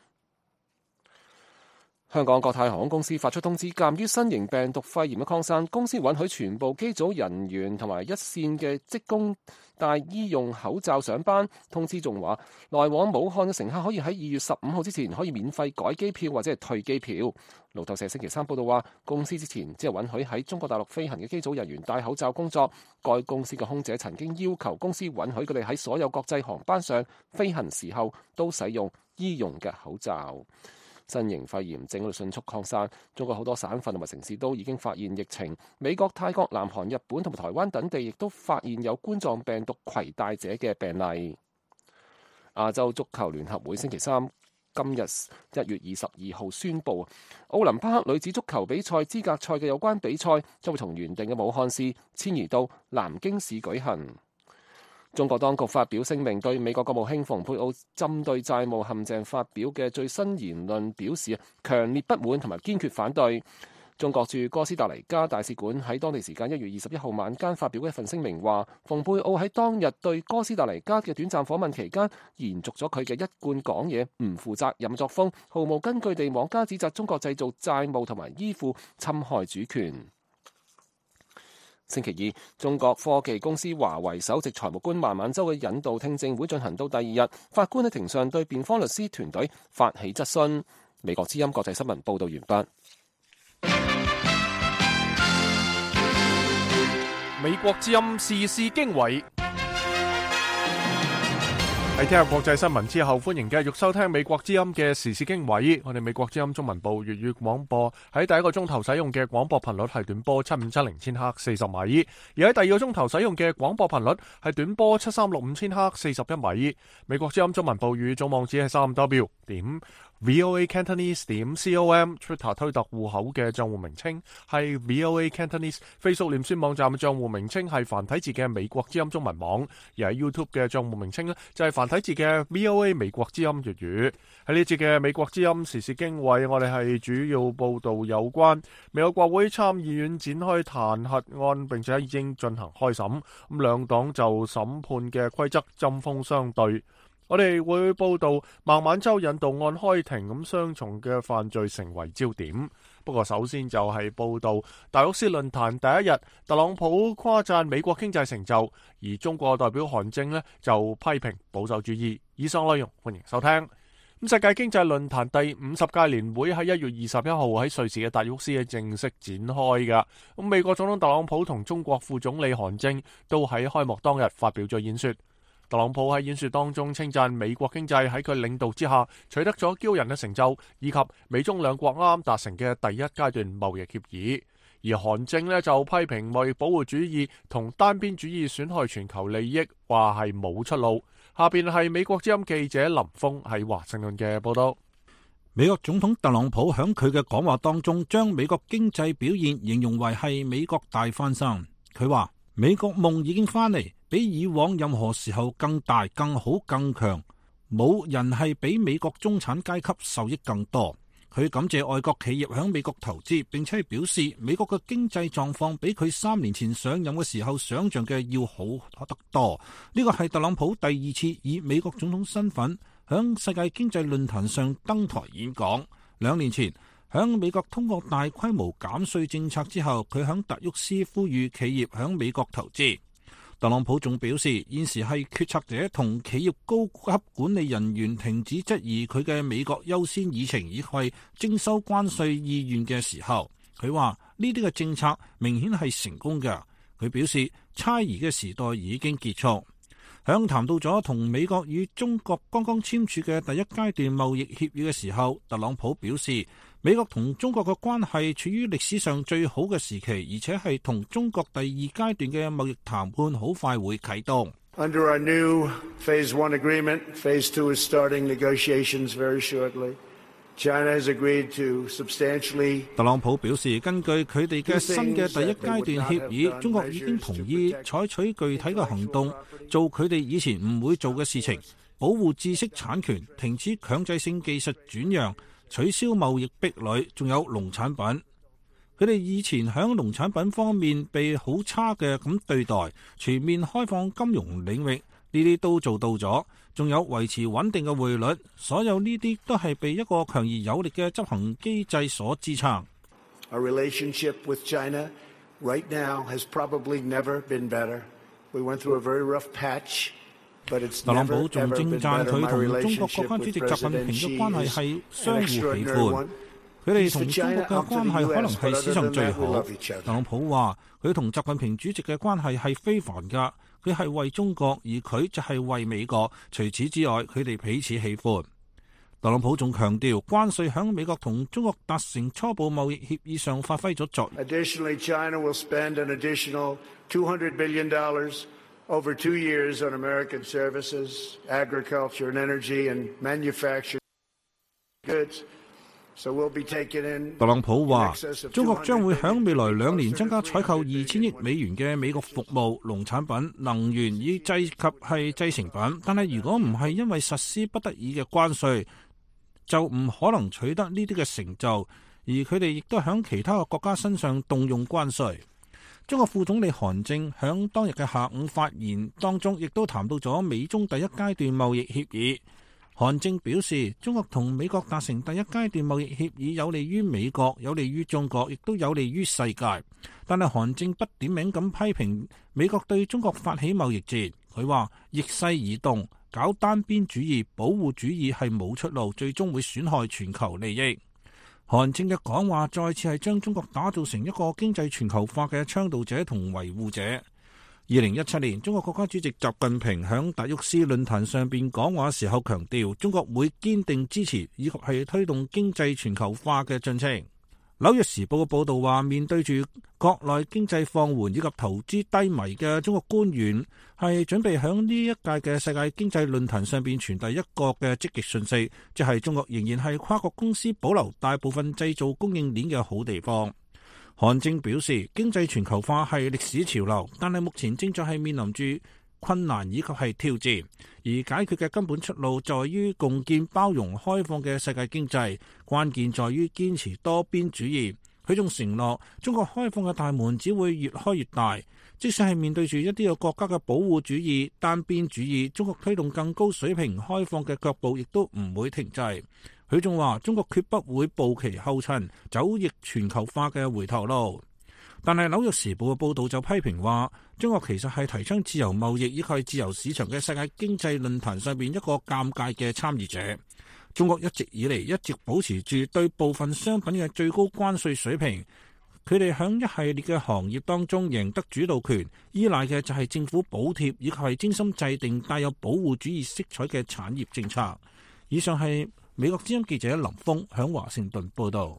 香港國泰航空公司發出通知，鑑於新型病毒肺炎嘅擴散，公司允許全部機組人員同埋一線嘅職工戴醫用口罩上班。通知仲話，來往武漢嘅乘客可以喺2月15號之前可以免費改機票或者係退機票。路透社星期三報道話，公司之前只係允許喺中國大陸飛行嘅機組人員戴口罩工作。該公司嘅空姐曾經要求公司允許佢哋喺所有國際航班上飛行時候都使用醫用嘅口罩。新型肺炎正喺度迅速擴散，中國好多省份同埋城市都已經發現疫情。美國、泰國、南韓、日本同埋台灣等地亦都發現有冠狀病毒攜帶者嘅病例。亞洲足球聯合會星期三今日1月22號宣布，奧林匹克女子足球比賽資格賽嘅有關比賽將會從原定嘅武漢市遷移到南京市舉行。中國當局發表聲明，對美國國務卿蓬佩奧針對債務陷阱發表嘅最新言論表示強烈不滿同埋堅決反對。 中國駐哥斯達黎加大使館喺當地時間1月21號晚間發表一份聲明話，蓬佩奧喺當日對哥斯達黎加嘅短暫訪問期間，延續咗佢嘅一貫講嘢唔負責任作風，毫無根據地妄加指責中國製造債務同埋依附，侵害主權。星期二，中國科技公司華為首席財務官孟晚舟嘅引導聽證會進行到第二日，法官喺庭上對辯方律師團隊發起質詢。美國之音國際新聞報道完畢。
美國之音時事經緯。喺聽下國際新聞之後，歡迎繼續收聽美國之音嘅時事經緯。我哋美國之音中文部粵語廣播喺第一個鐘頭使用嘅廣播頻率係短波7570千赫40米，而喺第二個鐘頭使用嘅廣播頻率係短波7365千赫41米。美國之音中文部粵語總網址係3w.voacantonese.com，Twitter 推特戶口嘅賬戶名稱係 VOA Cantonese，Facebook 臉書網站嘅賬戶名稱係繁體字嘅美國之音中文網，而喺 YouTube 嘅賬戶名稱呢就係繁體字嘅 VOA 美國之音粵語。喺呢節嘅美國之音時事經緯，我哋係主要報道有關美國國會參議院展開彈劾案，並且已經進行開審，咁兩黨就審判嘅規則針鋒相對。我哋會報道孟晚舟引渡案開庭，咁雙重嘅犯罪成為焦點。不過首先就係報道達沃斯論壇第一日，特朗普誇讚美國經濟成就，而中國代表韓正呢就批評保守主義。以上內容歡迎收聽。咁世界經濟論壇第50屆年會喺1月21號喺瑞士嘅達沃斯正式展開㗎。咁美國總統特朗普同中國副總理韓正都喺開幕當日發表咗演說。特朗普喺演說當中稱讚美國經濟喺佢領導之下取得咗驕人嘅成就，以及美中兩國啱啱達成嘅第一階段貿易協議。而韓正呢就批評貿易保護主義同單邊主義損害全球利益，話係冇出路。下邊係美國之音記者林峰喺華盛頓嘅報道。
美國總統特朗普喺佢嘅講話當中，將美國經濟表現形容為係美國大翻身。佢話美國夢已經翻嚟，比以往任何時候更大、更好、更強。冇人係比美國中產階級受益更多。佢感謝外國企業響美國投資，並且表示美國嘅經濟狀況比佢3年前上任嘅時候想象嘅要好得多。呢個係特朗普第2次以美國總統身份響世界經濟論壇上登台演講。2年前，響美國通過大規模減稅政策之後，佢響達沃斯呼籲企業響美國投資。特朗普仲表示，現時係決策者同企業高級管理人員停止質疑佢嘅美國優先議程以及徵收關稅意願嘅時候。佢話呢啲嘅政策明顯係成功嘅。佢表示猜疑嘅時代已經結束。響談到咗同美國與中國剛剛簽署嘅第一階段貿易協議嘅時候，特朗普表示美國同中國嘅關係處於歷史上最好嘅時期，而且係同中國第2階段嘅貿易談判好快會啟動。
Under our new Phase 1 agreement, Phase 2 is starting negotiations very shortly. China has agreed to substantially.
特朗普表示，根據佢哋嘅新嘅第一階段協議，中國已經同意採取具體嘅行動，做佢哋以前唔會做嘅事情，保護知識產權，停止強制性技術轉讓，取消貿易壁壘，仲有農產品。佢哋以前喺農產品方面被好差嘅咁對待，全面開放金融領域，呢啲都做到咗。仲有維持穩定嘅匯率，所有呢啲都係被一個強而有力嘅執行機制所支撐。
Our relationship with China right now has probably never been better. We went through a very rough patch, but it's never ever been better. 特朗普仲稱讚佢同中國國家主席習近平嘅關係係相互喜歡。佢哋同中國嘅關係可能係史上最好。特朗普話佢同習近平主席嘅關係係非凡㗎。佢係為中國，而佢就係為美國。除此之外，佢哋彼此喜歡。特朗普仲強調，關稅響美國同中國達成初步貿易協議上發揮咗作用。 Additionally, China will spend an additional $200 billion over 2 years on American services, agriculture and energy and manufactured goods.
特朗普話，中國將會喺未來2年增加採購2000億美元嘅美國服務、農產品、能源以及係製成品。但係如果唔係因為實施不得已嘅關稅，就唔可能取得呢啲嘅成就。 而佢哋亦都響其他嘅國家身上動用關稅。中國副總理韓正響當日嘅下午發言當中，亦都談到咗美中第一階段貿易協議。韓正表示，中國同美國達成第一階段貿易協議有利於美國，有利於中國，亦都有利於世界。但係韓正不點名咁批評美國對中國發起貿易戰，佢話逆勢而動，搞單邊主義、保護主義係冇出路，最終會損害全球利益。韓正嘅講話再次係將中國打造成一個經濟全球化嘅倡導者同維護者。2017年，中國國家主席習近平響達沃斯論壇上邊講話時候強調，中國會堅定支持以及係推動經濟全球化嘅進程。紐約時報嘅報導話，面對住國內經濟放緩以及投資低迷嘅中國官員，係準備響呢一屆嘅世界經濟論壇上邊傳遞一個嘅積極訊息，即係中國仍然係跨國公司保留大部分製造供應鏈嘅好地方。韓正表示，經濟全球化係歷史潮流，但係目前正在係面臨住困難以及係挑戰，而解決嘅根本出路在於共建包容開放嘅世界經濟，關鍵在於堅持多邊主義。佢仲承諾，中國開放嘅大門只會越開越大，即使係面對住一啲嘅國家嘅保護主義、單邊主義，中國推動更高水平開放嘅腳步亦都唔會停滯。佢仲話，中國決不會步其後塵，走逆全球化嘅回頭路。但係紐約時報嘅報導就批評話，中國其實係提倡自由貿易以及自由市場嘅世界經濟論壇上邊一個尷尬嘅參與者。中國一直以嚟一直保持住對部分商品嘅最高關稅水平，佢哋響一系列嘅行業當中贏得主導權，依賴嘅就係政府補貼以及係精心制定帶有保護主義色彩嘅產業政策。以上係美國之音記者林峰響華盛頓報道。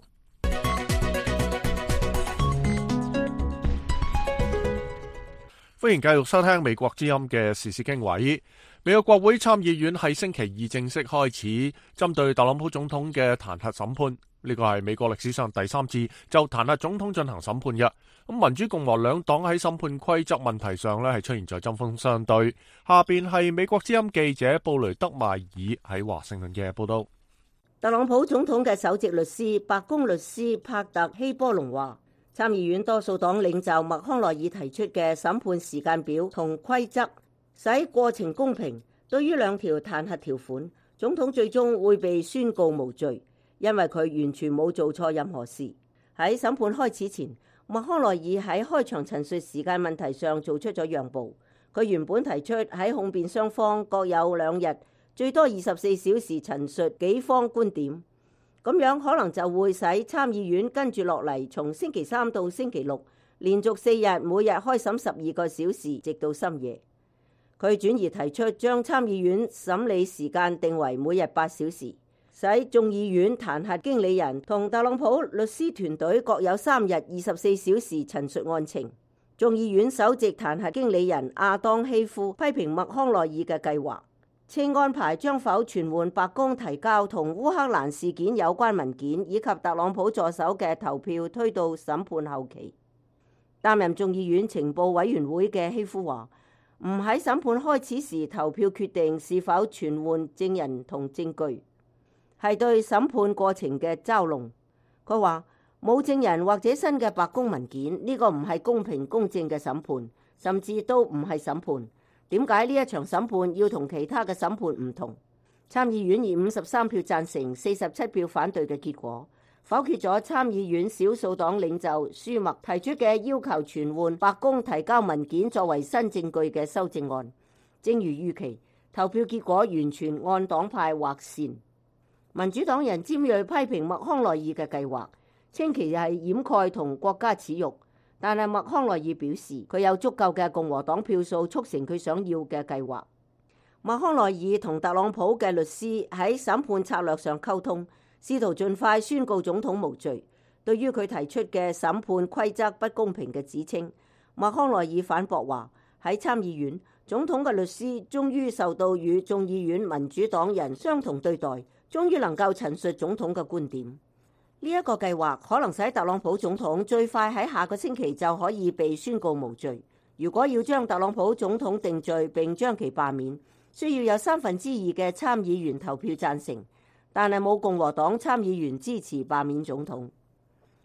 歡迎繼續收聽美國之音嘅時事經緯。美國國會參議院喺星期二正式開始針對特朗普總統嘅彈劾審判，呢個係美國歷史上第三次就彈劾總統進行審判嘅。咁民主共和兩黨喺審判規則問題上係出現在針鋒相對。下邊係美國之音記者布雷德邁爾喺華盛頓嘅報道。
特朗普總統嘅首席律師、白宮律師帕特希波隆話，參議院多數黨領袖麥康奈爾提出嘅審判時間表同規則，使過程公平。對於兩條彈劾條款，總統最終會被宣告無罪，因為佢完全冇做錯任何事。喺審判開始前，麥康奈爾喺開場陳述時間問題上做出咗讓步。佢原本提出喺控辯雙方各有2日，最多24小時陳述己方觀點，咁樣可能就會使參議院跟住落嚟從星期三到星期六連續4日，每日開審12個小時，直到深夜。佢轉而提出將參議院審理時間定為每日8小時，使眾議院彈劾經理人同特朗普律師團隊各有3日24小時陳述案情。眾議院首席彈劾經理人亞當希夫批評麥康奈爾嘅計劃，稱安排將否傳喚白宮提交同烏克蘭事件有關文件以及特朗普助手嘅投票推到審判後期。擔任眾議院情報委員會嘅希夫話，唔喺審判開始時投票決定是否傳喚證人同證據，係對審判過程嘅嘲弄。佢話冇證人或者新嘅白宮文件，呢個唔係公平公正嘅審判，甚至都唔係審判。點解呢一場審判要同其他嘅審判唔同？參議院以53票贊成、47票反對嘅結果，否決咗參議院少數黨領袖舒默提出嘅要求傳喚白宮提交文件作為新證據嘅修正案。正如預期，投票結果完全按黨派劃線。民主黨人尖銳批評麥康奈爾嘅計劃，稱其係掩蓋同國家恥辱。但係麥康奈爾表示，佢有足夠嘅共和黨票數促成佢想要嘅計劃。麥康奈爾同特朗普嘅律師喺審判策略上溝通，試圖盡快宣告總統無罪。對於佢提出嘅審判規則不公平嘅指稱，麥康奈爾反駁話，喺參議院，總統嘅律師終於受到與眾議院民主黨人相同對待，終於能夠陳述總統嘅觀點。呢一個計劃可能使特朗普總統最快喺下個星期就可以被宣告無罪。如果要將特朗普總統定罪並將其罷免，需要有2/3嘅參議員投票贊成，但係冇共和黨參議員支持罷免總統。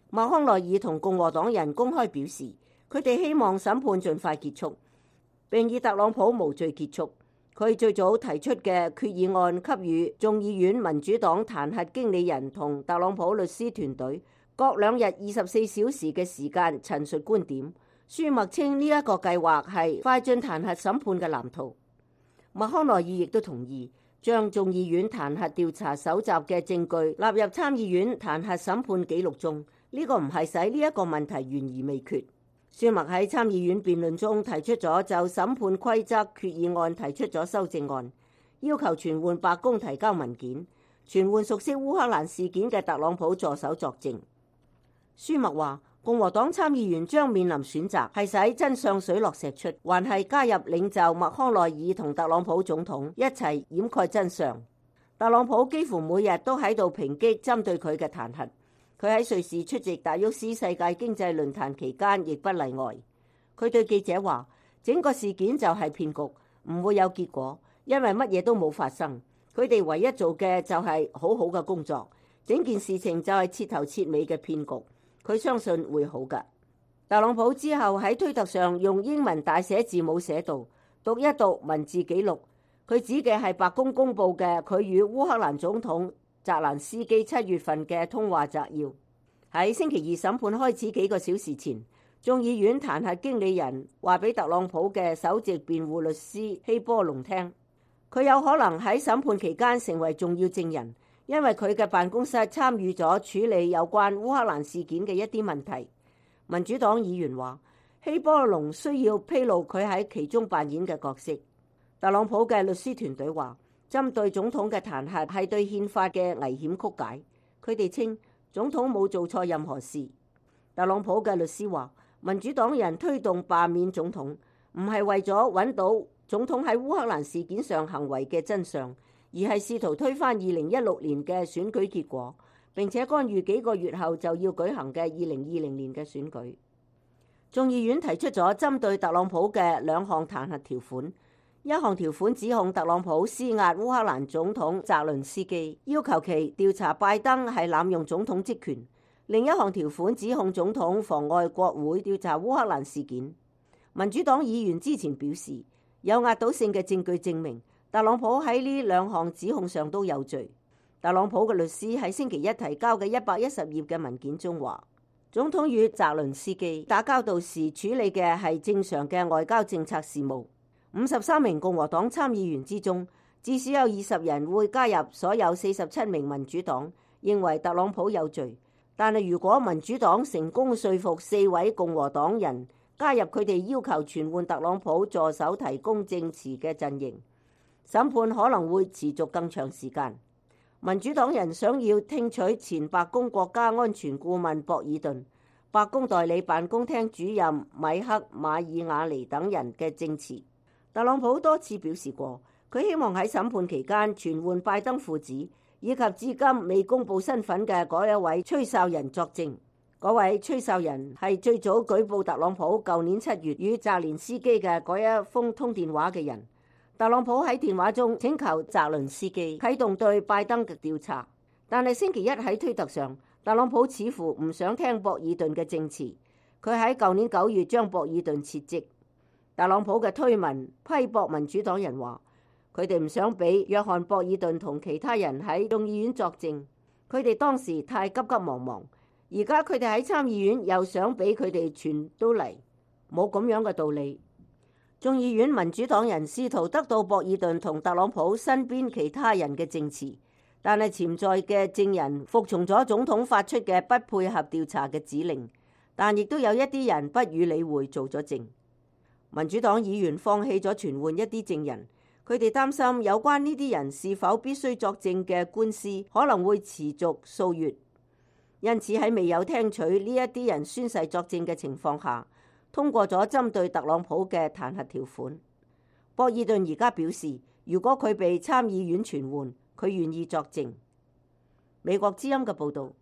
麥康奈爾同共和黨人公開表示，佢哋希望審判盡快結束，並以特朗普無罪結束。佢最早提出嘅決議案給予眾議院民主黨彈劾經理人同特朗普律師團隊各2日24小時嘅時間陳述觀點。舒默稱呢一個計劃係快進彈劾審判嘅藍圖。麥康奈爾亦都同意將眾議院彈劾調查搜集嘅證據納入參議院彈劾審判記錄中。呢個唔係使呢一個問題懸而未決。舒默喺參議院辯論中提出咗就審判規則決議案提出咗修正案，要求傳喚白宮提交文件，傳喚熟悉烏克蘭事件嘅特朗普助手作證。舒默話，共和黨參議員將面臨選擇，係使真相水落石出，還係加入領袖麥康奈爾同特朗普總統一齊掩蓋真相。特朗普幾乎每日都喺度抨擊針對佢嘅彈劾。佢喺瑞士出席達沃斯世界經濟論壇期間亦不例外。佢對記者話，整個事件就係騙局，唔會有結果，因為乜嘢都冇發生。佢哋唯一做嘅就係好好嘅工作，整件事情就係徹頭徹尾嘅騙局。佢相信會好㗎。特朗普之後喺推特上用英文大寫字母寫道，讀一讀文字記錄。佢指嘅係白宮公佈嘅佢與烏克蘭總統澤連斯基7月份嘅通話摘要。喺星期二審判開始幾個小時前，眾議院彈劾經理人話俾特朗普嘅首席辯護律師希波龍聽，佢有可能喺審判期間成為重要證人，因為佢嘅辦公室參與咗處理有關烏克蘭事件嘅一啲問題。民主黨議員話，希波龍需要披露佢喺其中扮演嘅角色。特朗普嘅律師團隊話，針對總統嘅彈劾係對憲法嘅危險曲解。佢哋稱總統冇做錯任何事。特朗普嘅律師話，民主黨人推動罷免總統，唔係為咗揾到總統喺烏克蘭事件上行為嘅真相，而係試圖推翻2016年嘅選舉結果，並且干預幾個月後就要舉行嘅2020年嘅選舉。眾議院提出咗針對特朗普嘅2項彈劾條款。一項條款指控特朗普施壓烏克蘭總統澤倫斯基，要求其調查拜登係濫用總統職權。另一項條款指控總統妨礙國會調查烏克蘭事件。民主黨議員之前表示，有壓倒性嘅證據證明特朗普喺呢2項指控上都有罪。特朗普嘅律師喺星期一提交嘅110頁嘅文件中話，總統與澤倫斯基打交道時處理嘅係正常嘅外交政策事務。53名共和黨參議員之中，至少有20人會加入所有47名民主黨認為特朗普有罪。但係如果民主黨成功說服4位共和黨人加入佢哋要求傳喚特朗普助手提供證詞嘅陣營，審判可能會持續更長時間。民主黨人想要聽取前白宮國家安全顧問博爾頓、白宮代理辦公廳主任米克馬爾瓦尼等人嘅證詞。特朗普多次表示過，佢希望喺審判期間傳喚拜登父子以及至今未公佈身份嘅嗰一位吹哨人作證。嗰位吹哨人係最早舉報特朗普舊年7月與澤連斯基嘅嗰一封通電話嘅人。特朗普喺電話中請求澤倫斯基啟動對拜登嘅調查，但係星期一喺推特上，特朗普似乎唔想聽博爾頓嘅證詞。佢喺舊年9月將博爾頓撤職。特朗普嘅推文批駁民主黨人話，佢哋唔想俾約翰博爾頓同其他人喺眾議院作證，佢哋當時太急急忙忙，而家佢哋喺參議院又想俾佢哋全都嚟，冇咁樣嘅道理。眾議院民主黨人試圖得到博爾頓同特朗普身邊其他人嘅證詞，但係潛在嘅證人服從咗總統發出嘅不配合調查嘅指令，但亦都有一啲人不予理會做咗證。民主黨議員放棄咗傳喚一啲證人，佢哋擔心有關呢啲人是否必須作證嘅官司可能會持續數月，因此喺未有聽取呢一啲人宣誓作證嘅情況下，通過咗針對特朗普嘅彈劾條款。博爾頓而家表示，如果佢被參議院傳喚，佢願意作證。美國之音嘅報導。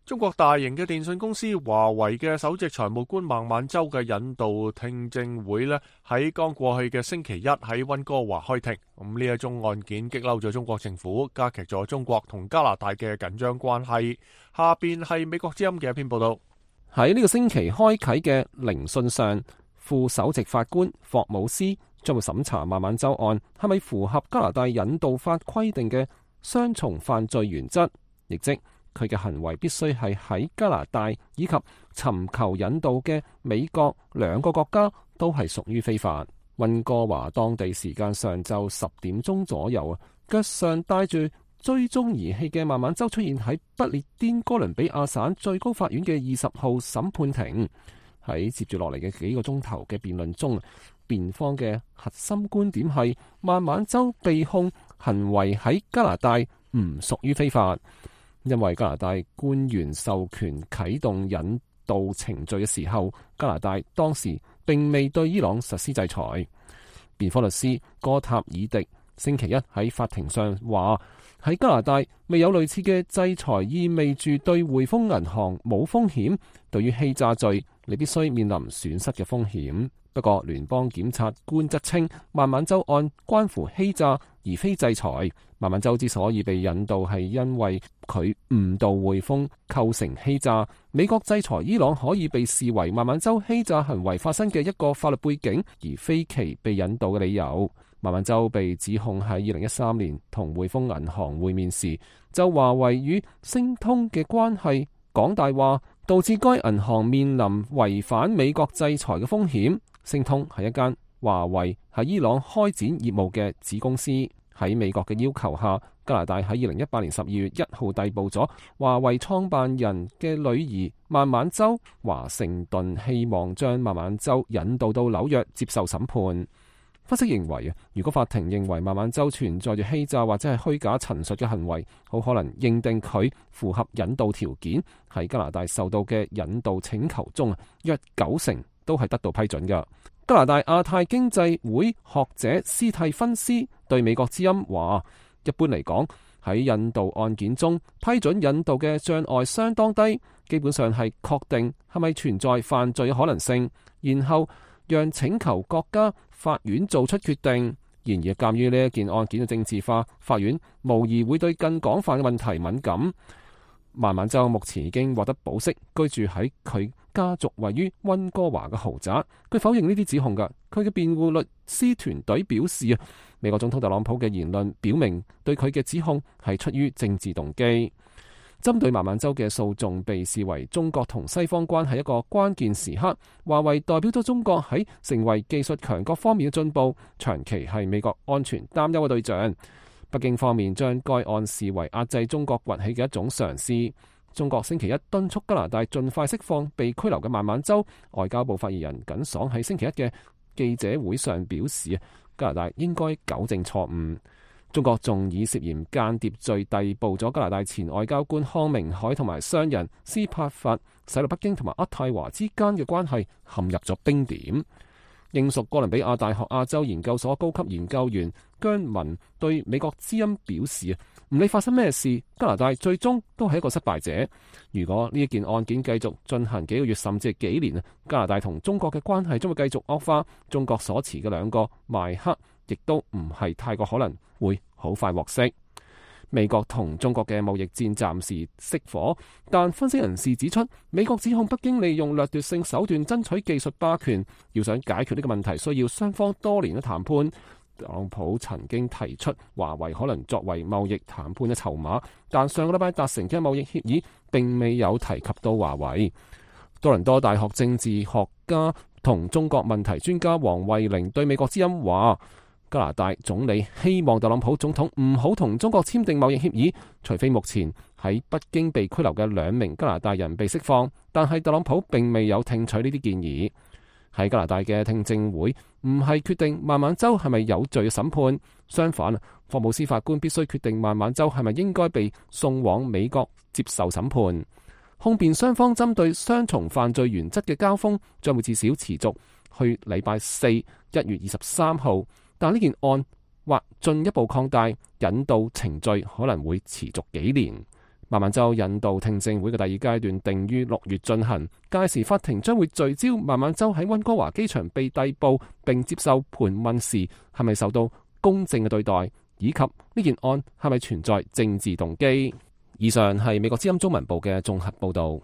中國大型嘅電信公司華為嘅首席財務官孟晚舟嘅引渡聽證會呢，喺剛過去嘅星期一喺溫哥華開庭。咁呢一宗案件激嬲咗中國政府，加劇咗中國同加拿大嘅緊張關係。下邊係美國之音嘅一篇報道。
喺呢個星期開啟嘅聆訊上，副首席法官霍姆斯將會審查孟晚舟案係咪符合加拿大引渡法規定嘅雙重犯罪原則，亦即佢嘅行為必須係喺加拿大以及尋求引渡嘅美國兩個國家都係屬於非法。溫哥華當地時間上晝10點鐘左右，腳上帶住追蹤儀器嘅孟晚舟出現喺不列顛哥倫比亞省最高法院嘅20號審判庭。喺接住落嚟嘅幾個鐘頭嘅辯論中，辯方嘅核心觀點係孟晚舟被控行為喺加拿大唔屬於非法。因為加拿大官員授權啟動引渡程序嘅時候，加拿大當時並未對伊朗實施制裁。辯方律師哥塔爾迪星期一喺法庭上話，喺加拿大未有類似嘅制裁，意味住對匯豐銀行冇風險。對於欺詐罪，你必須面臨損失嘅風險。不過聯邦檢察官則稱，孟晚舟案關乎欺詐而非制裁。孟晚舟之所以被引渡係因為佢誤導匯豐構成欺詐。美國制裁伊朗可以被視為孟晚舟欺詐行為發生嘅一個法律背景，而非其被引渡嘅理由。孟晚舟被指控喺2013年同匯豐銀行會面時，就華為與星通嘅關係講大話，導致該銀行面臨違反美國制裁嘅風險。星通係一間華為喺伊朗開展業務嘅子公司。喺美國嘅要求下，加拿大喺2018年12月1號逮捕咗華為創辦人嘅女兒孟晚舟。華盛頓希望將孟晚舟引渡到紐約接受審判。分析認為，如果法庭認為孟晚舟存在住欺詐或者係虛假陳述嘅行為，好可能認定佢符合引渡條件，喺加拿大受到嘅引渡請求中，約90%都係得到批准嘅。加拿大亞太經濟會學者斯蒂芬斯對美國之音話，一般嚟講，喺引渡案件中，批准引渡嘅障礙相當低，基本上係確定係咪存在犯罪嘅可能性，然後讓請求國家法院做出決定。然而，鑑於呢一件案件嘅政治化，法院無疑會對更廣泛嘅問題敏感。孟晚舟目前已經獲得保釋，居住喺佢家族位於溫哥華嘅豪宅。佢否認呢啲指控㗎。佢嘅辯護律師團隊表示，美國總統特朗普嘅言論表明對佢嘅指控係出於政治動機。針對孟晚舟嘅訴訟被視為中國同西方關係一個關鍵時刻。華為代表咗中國喺成為技術強國方面嘅進步，長期係美國安全擔憂嘅對象。北京方面將該案視為壓制中國崛起嘅一種嘗試。中國星期一敦促加拿大盡快釋放被拘留嘅孟晚舟。外交部發言人耿爽喺星期一嘅記者會上表示，加拿大應該糾正錯誤。中國仲以涉嫌間諜罪逮捕咗加拿大前外交官康明凱同埋商人斯帕法，使到北京同埋渥太華之間嘅關係陷入咗冰點。英屬哥倫比亞大學亞洲研究所高級研究員姜文對美國之音表示，唔理發生咩事，加拿大最終都係一個失敗者。如果呢一件案件繼續進行幾個月甚至幾年，加拿大同中國嘅關係將會繼續惡化。中國所持嘅兩個邁克亦都唔係太過可能會好快獲釋。美國同中國嘅貿易戰暫時熄火，但分析人士指出，美國指控北京利用掠奪性手段爭取技術霸權，要想解決呢個問題，需要雙方多年嘅談判。特朗普曾經提出華為可能作為貿易談判嘅籌碼，但上個禮拜達成嘅貿易協議並未有提及到華為。多倫多大學政治學家同中國問題專家黃慧玲對美國之音話，加拿大總理希望特朗普總統唔好同中國簽訂貿易協議，除非目前喺北京被拘留嘅2名加拿大人被釋放，但係特朗普並未有聽取呢啲建議。喺加拿大嘅聽證會唔係決定孟晚舟係咪有罪嘅審判，相反，霍姆斯法官必須決定孟晚舟係咪應該被送往美國接受審判。控辯雙方針對雙重犯罪原則嘅交鋒將會至少持續去禮拜4 1月23號。但呢件案或進一步擴大，引渡程序可能會持續幾年。 孟晚舟引渡聽證會嘅第二階段定於6月進行，屆時法庭將會聚焦孟晚舟喺溫哥華機場被逮捕並接受盤問時係咪受到公正嘅對待，以及呢件案係咪存在政治動機。以上係美國之音中文部嘅綜合報導。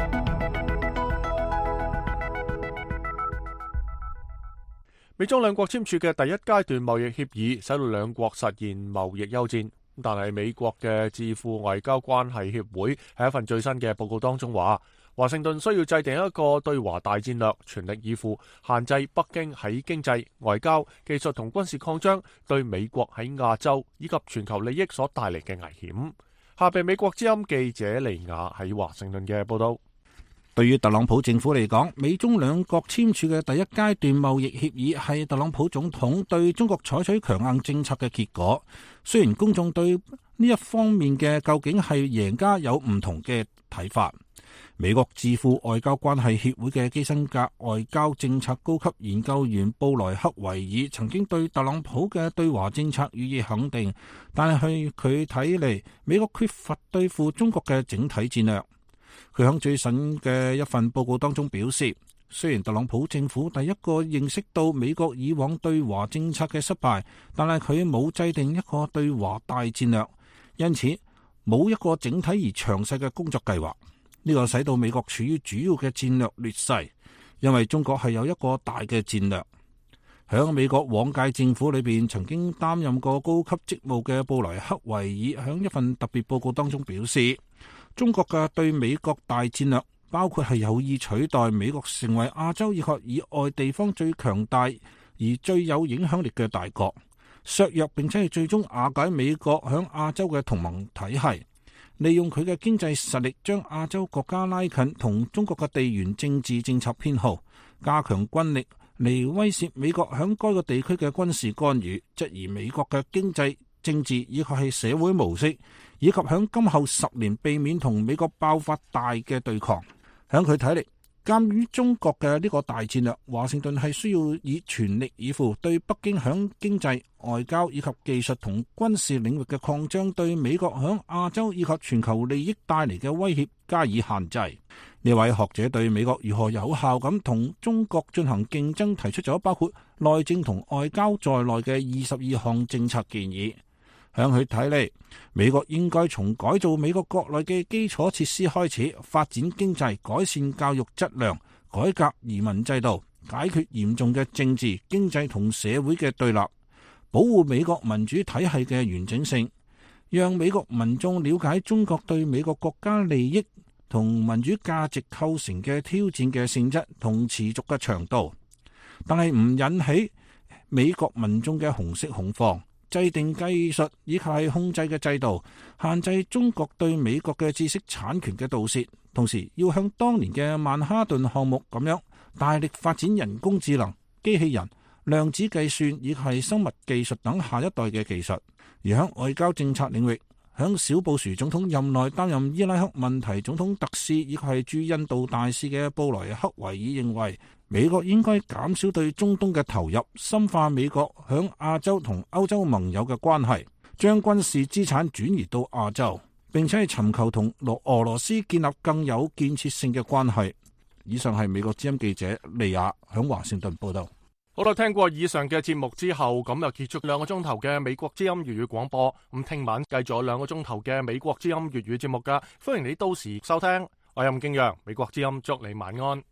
美中兩國簽署嘅第一階段貿易協議，使到兩國實現貿易休戰。但係美國嘅智庫外交關係協會喺一份最新嘅報告當中話，華盛頓需要制定一個對華大戰略，全力以赴限制北京喺經濟、外交、技術同軍事擴張對美國喺亞洲以及全球利益所帶嚟嘅危險。下邊美國之音記者尼亞喺華盛頓嘅報道。
對於特朗普政府嚟講，美中兩國簽署嘅第一階段貿易協議係特朗普總統對中國採取強硬政策嘅結果。雖然公眾對呢一方面嘅究竟係贏家有唔同嘅睇法。美國智庫外交關係協會嘅基辛格外交政策高級研究員布萊克維爾曾經對特朗普嘅對華政策予以肯定，但係佢睇嚟，美國缺乏對付中國嘅整體戰略。佢喺最新嘅一份報告當中表示，雖然特朗普政府第一個認識到美國以往對華政策嘅失敗，但係佢冇制定一個對華大戰略，因此冇一個整體而詳細嘅工作計劃。呢個使到美國處於主要嘅戰略劣勢，因為中國係有一個大嘅戰略。喺美國往屆政府裏邊曾經擔任過高級職務嘅布萊克維爾喺一份特別報告當中表示，中國嘅對美國大戰略包括係有意取代美國成為亞洲以及以外地方最強大而最有影響力嘅大國，削弱並且係最終瓦解美國響亞洲嘅同盟體系，利用佢嘅經濟實力將亞洲國家拉近同中國嘅地緣政治政策偏好，加強軍力嚟威脅美國響該個地區嘅軍事干預，質疑美國嘅經濟、政治以及係社會模式，以及響今後10年避免同美國爆發大嘅對抗。響佢睇嚟，鑑於中國嘅呢個大戰略，華盛頓係需要以全力以赴對北京響經濟、外交以及技術同軍事領域嘅擴張對美國響亞洲以及全球利益帶嚟嘅威脅加以限制。呢位學者對美國如何有效咁同中國進行競爭提出咗包括內政同外交在內嘅22項政策建議。向佢睇嚟，美國應該從改造美國國內嘅基礎設施開始，發展經濟，改善教育質量，改革移民制度，解決嚴重嘅政治、經濟同社會嘅對立，保護美國民主體系嘅完整性，讓美國民眾了解中國對美國國家利益同民主價值構成嘅挑戰嘅性質同持續嘅長度，但係唔引起美國民眾嘅紅色恐慌。制定技術以及係控制嘅制度，限制中國對美國嘅知識產權嘅盜竊，同時要向當年嘅曼哈頓項目咁樣大力發展人工智能、機器人、量子計算以及係生物技術等下一代嘅技術。而喺外交政策領域，喺小布殊總統任內擔任伊拉克問題總統特使以及係駐印度大使嘅布萊克維爾認為，美國應該減少對中東嘅投入，深化美國響亞洲同歐洲盟友嘅關係，將軍事資產轉移到亞洲，並且係尋求同俄羅斯建立更有建設性嘅關係。以上係美國之音記者利亞響華盛頓報道。
好啦，聽過以上嘅節目之後，咁就結束2個鐘頭嘅美國之音粵語廣播。咁聽晚繼續有2個鐘頭嘅美國之音粵語節目噶，歡迎你到時收聽。我係任敬揚，美國之音祝你晚安。